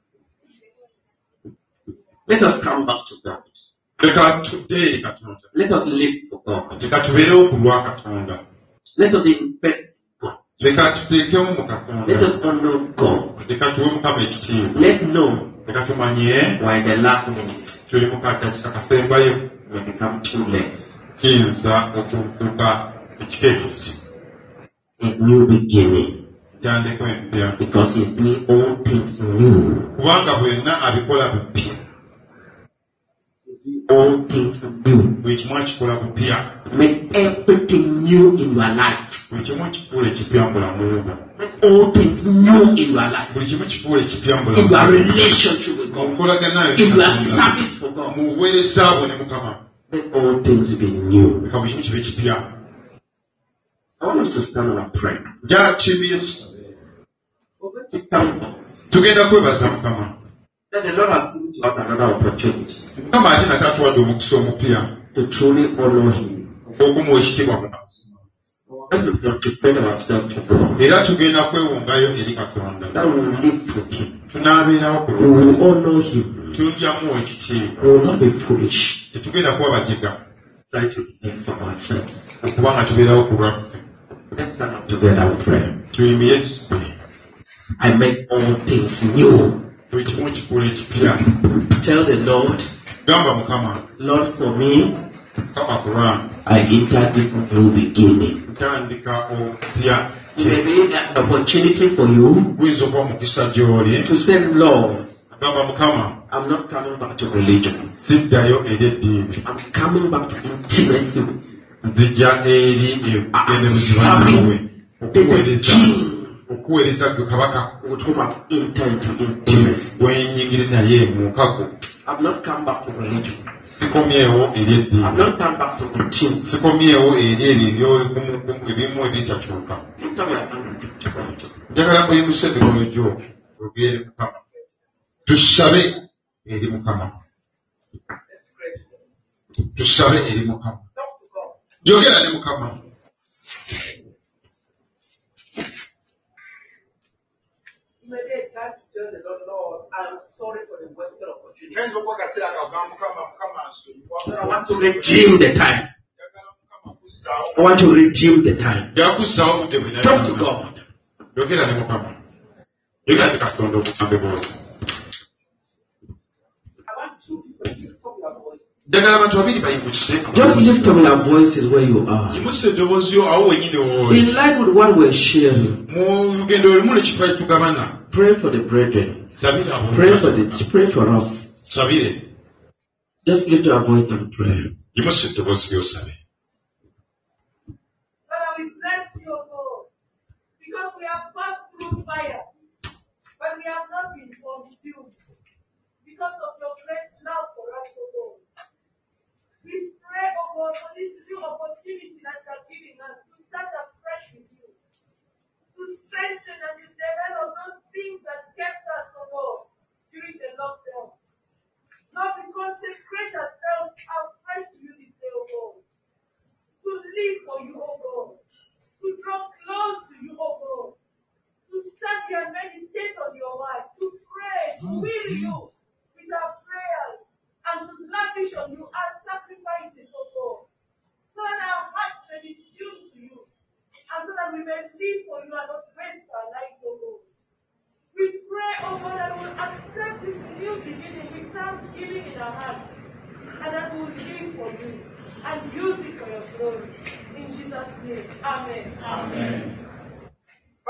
Speaker 1: Let us come back to God.
Speaker 2: Leka tudde eri Katonda.
Speaker 1: Let us live for God.
Speaker 2: Leka tubeerewo ku lwa Katonda.
Speaker 1: Let us invest in God.
Speaker 2: Leka tuteekemu mu
Speaker 1: Let
Speaker 2: Katonda.
Speaker 1: us honor God.
Speaker 2: Leka tuwe Mukama ekitiibwa.
Speaker 1: Let's know
Speaker 2: Leka tumanye
Speaker 1: why the last minute
Speaker 2: tuli mu kakati akasembayo
Speaker 1: will become too late.
Speaker 2: kiyinza okufuuka ekikeerezi.
Speaker 1: A new beginning.
Speaker 2: Ntandiko empya.
Speaker 1: Because He's doing all things new.
Speaker 2: Kubanga bwenna abikola bupya.
Speaker 1: All things new.
Speaker 2: Buli kimu akikola bupya.
Speaker 1: Make everything new in your life.
Speaker 2: Buli kimu kifuula ekipya mu bulamu bwo.
Speaker 1: Make all things new in your life.
Speaker 2: Buli kimu kifuula ekipya mu
Speaker 1: In
Speaker 2: bulamu
Speaker 1: your
Speaker 2: bwo.
Speaker 1: relationship with God.
Speaker 2: Okolagana
Speaker 1: In your service for God.
Speaker 2: mu buweereza bwo ne Mukama.
Speaker 1: Let all things be new.
Speaker 2: Leka buli kimu kibe kipya.
Speaker 1: I want us to stand and pray.
Speaker 2: Njala tukibiye tusabe.
Speaker 1: We're going to thank God
Speaker 2: Tugenda kwebaza Mukama.
Speaker 1: that the Lord has given to us another opportunity
Speaker 2: Mukama ate nate atuwadde omukisa omupya
Speaker 1: to truly honor Him.
Speaker 2: okumuwa ekitiibwa mu mazima.
Speaker 1: And we have to prepare ourselves to God.
Speaker 2: Era tugenda kwewungayo eri Katonda.
Speaker 1: That we will live with Him.
Speaker 2: tunaabeerawo ku
Speaker 1: We will honor him.
Speaker 2: tujjamu ekitiibwa.
Speaker 1: We will not be foolish.
Speaker 2: Tetugenda kuba bajiga
Speaker 1: Try to live for ourselves.
Speaker 2: okuba nga tubeerawo ku lwaffe.
Speaker 1: Let's stand up together and pray.
Speaker 2: Tuyimire tusube.
Speaker 1: I make all things new.
Speaker 2: Buli kimu kikula ekipya.
Speaker 1: Tell the Lord,
Speaker 2: Gamba Mukama,
Speaker 1: Lord, for me,
Speaker 2: Mukama ku lwange.
Speaker 1: I enter this new beginning.
Speaker 2: Ntandika okupya.
Speaker 1: It may be an opportunity for you
Speaker 2: Guyinza okuba mukisa gy'oli.
Speaker 1: to say, Lord,
Speaker 2: Gamba Mukama,
Speaker 1: I'm not coming back to religion.
Speaker 2: siddayo eri eddiini.
Speaker 1: I'm coming back to intimacy.
Speaker 2: Nzija eri ebugendebuziba naawe. Okuweereza. Okuweereza gwe kabaka.
Speaker 1: With whom I've entered into intimacy.
Speaker 2: Wenyingire naye mu nkago.
Speaker 1: I've not come back to religion.
Speaker 2: Sikomyewo eri
Speaker 1: I've
Speaker 2: eddiini.
Speaker 1: not come back to routine.
Speaker 2: Sikomyewo eri ebyo ebimu ebitakyuka.
Speaker 1: Lift up your hand to God.
Speaker 2: Njagala kuyimusa emikono gyo ogere eri Mukama. Tusabe eri Mukama. Tusabe eri Mukama. Yogera ne Mukama.
Speaker 9: You may be a time to tell the Lord, Lord, I'm sorry for the wasted opportunity.
Speaker 2: Kenzo kwa kasira kagamba Mukama Mukama nsonyiwa.
Speaker 1: Lord, I want to redeem the time. I want to redeem the time.
Speaker 2: Yakuzzaawo obudde bwe
Speaker 1: Talk to
Speaker 2: nalina.
Speaker 1: God.
Speaker 2: Yogera ne Mukama. Yogera ne Katonda obugambe bw'oyo.
Speaker 9: I want two people to lift up your voice.
Speaker 2: Njagala abantu babiri bayimukise.
Speaker 1: Just lift up your voices where you are.
Speaker 2: Yimusa eddoboozi yo awo wenyini wooli.
Speaker 1: In line with what we're sharing,
Speaker 2: Mu lugendo lulimu nekifo tugabana.
Speaker 1: pray for the brethren.
Speaker 2: Sabira abo.
Speaker 1: Pray for the, pray for us.
Speaker 2: Sabire.
Speaker 1: Just lift your voice and pray.
Speaker 2: Yimusa eddoboozi lyosabe.
Speaker 3: Father, we bless you, O God, because we have passed through fire, but we have not been consumed because of your great love for us, O God. We pray, O God, for this new opportunity that you are giving us to start afresh with you, to strengthen and to develop those things that kept us, O God, during the lockdown. Not because they create ourselves afresh to you this day, O God. To live for you, O God. To draw close to you, O God. To study and meditate on your word. To pray, to will you with our prayers. And to lavish on you our sacrifices, O God. So that our hearts may be tuned to you. And so that we may live for you and not waste our lives, O God. We pray, O God, that we will accept this new beginning with thanksgiving in our hearts. And that we will live for you and use it for your glory. In Jesus' name. Amen.
Speaker 2: Amen.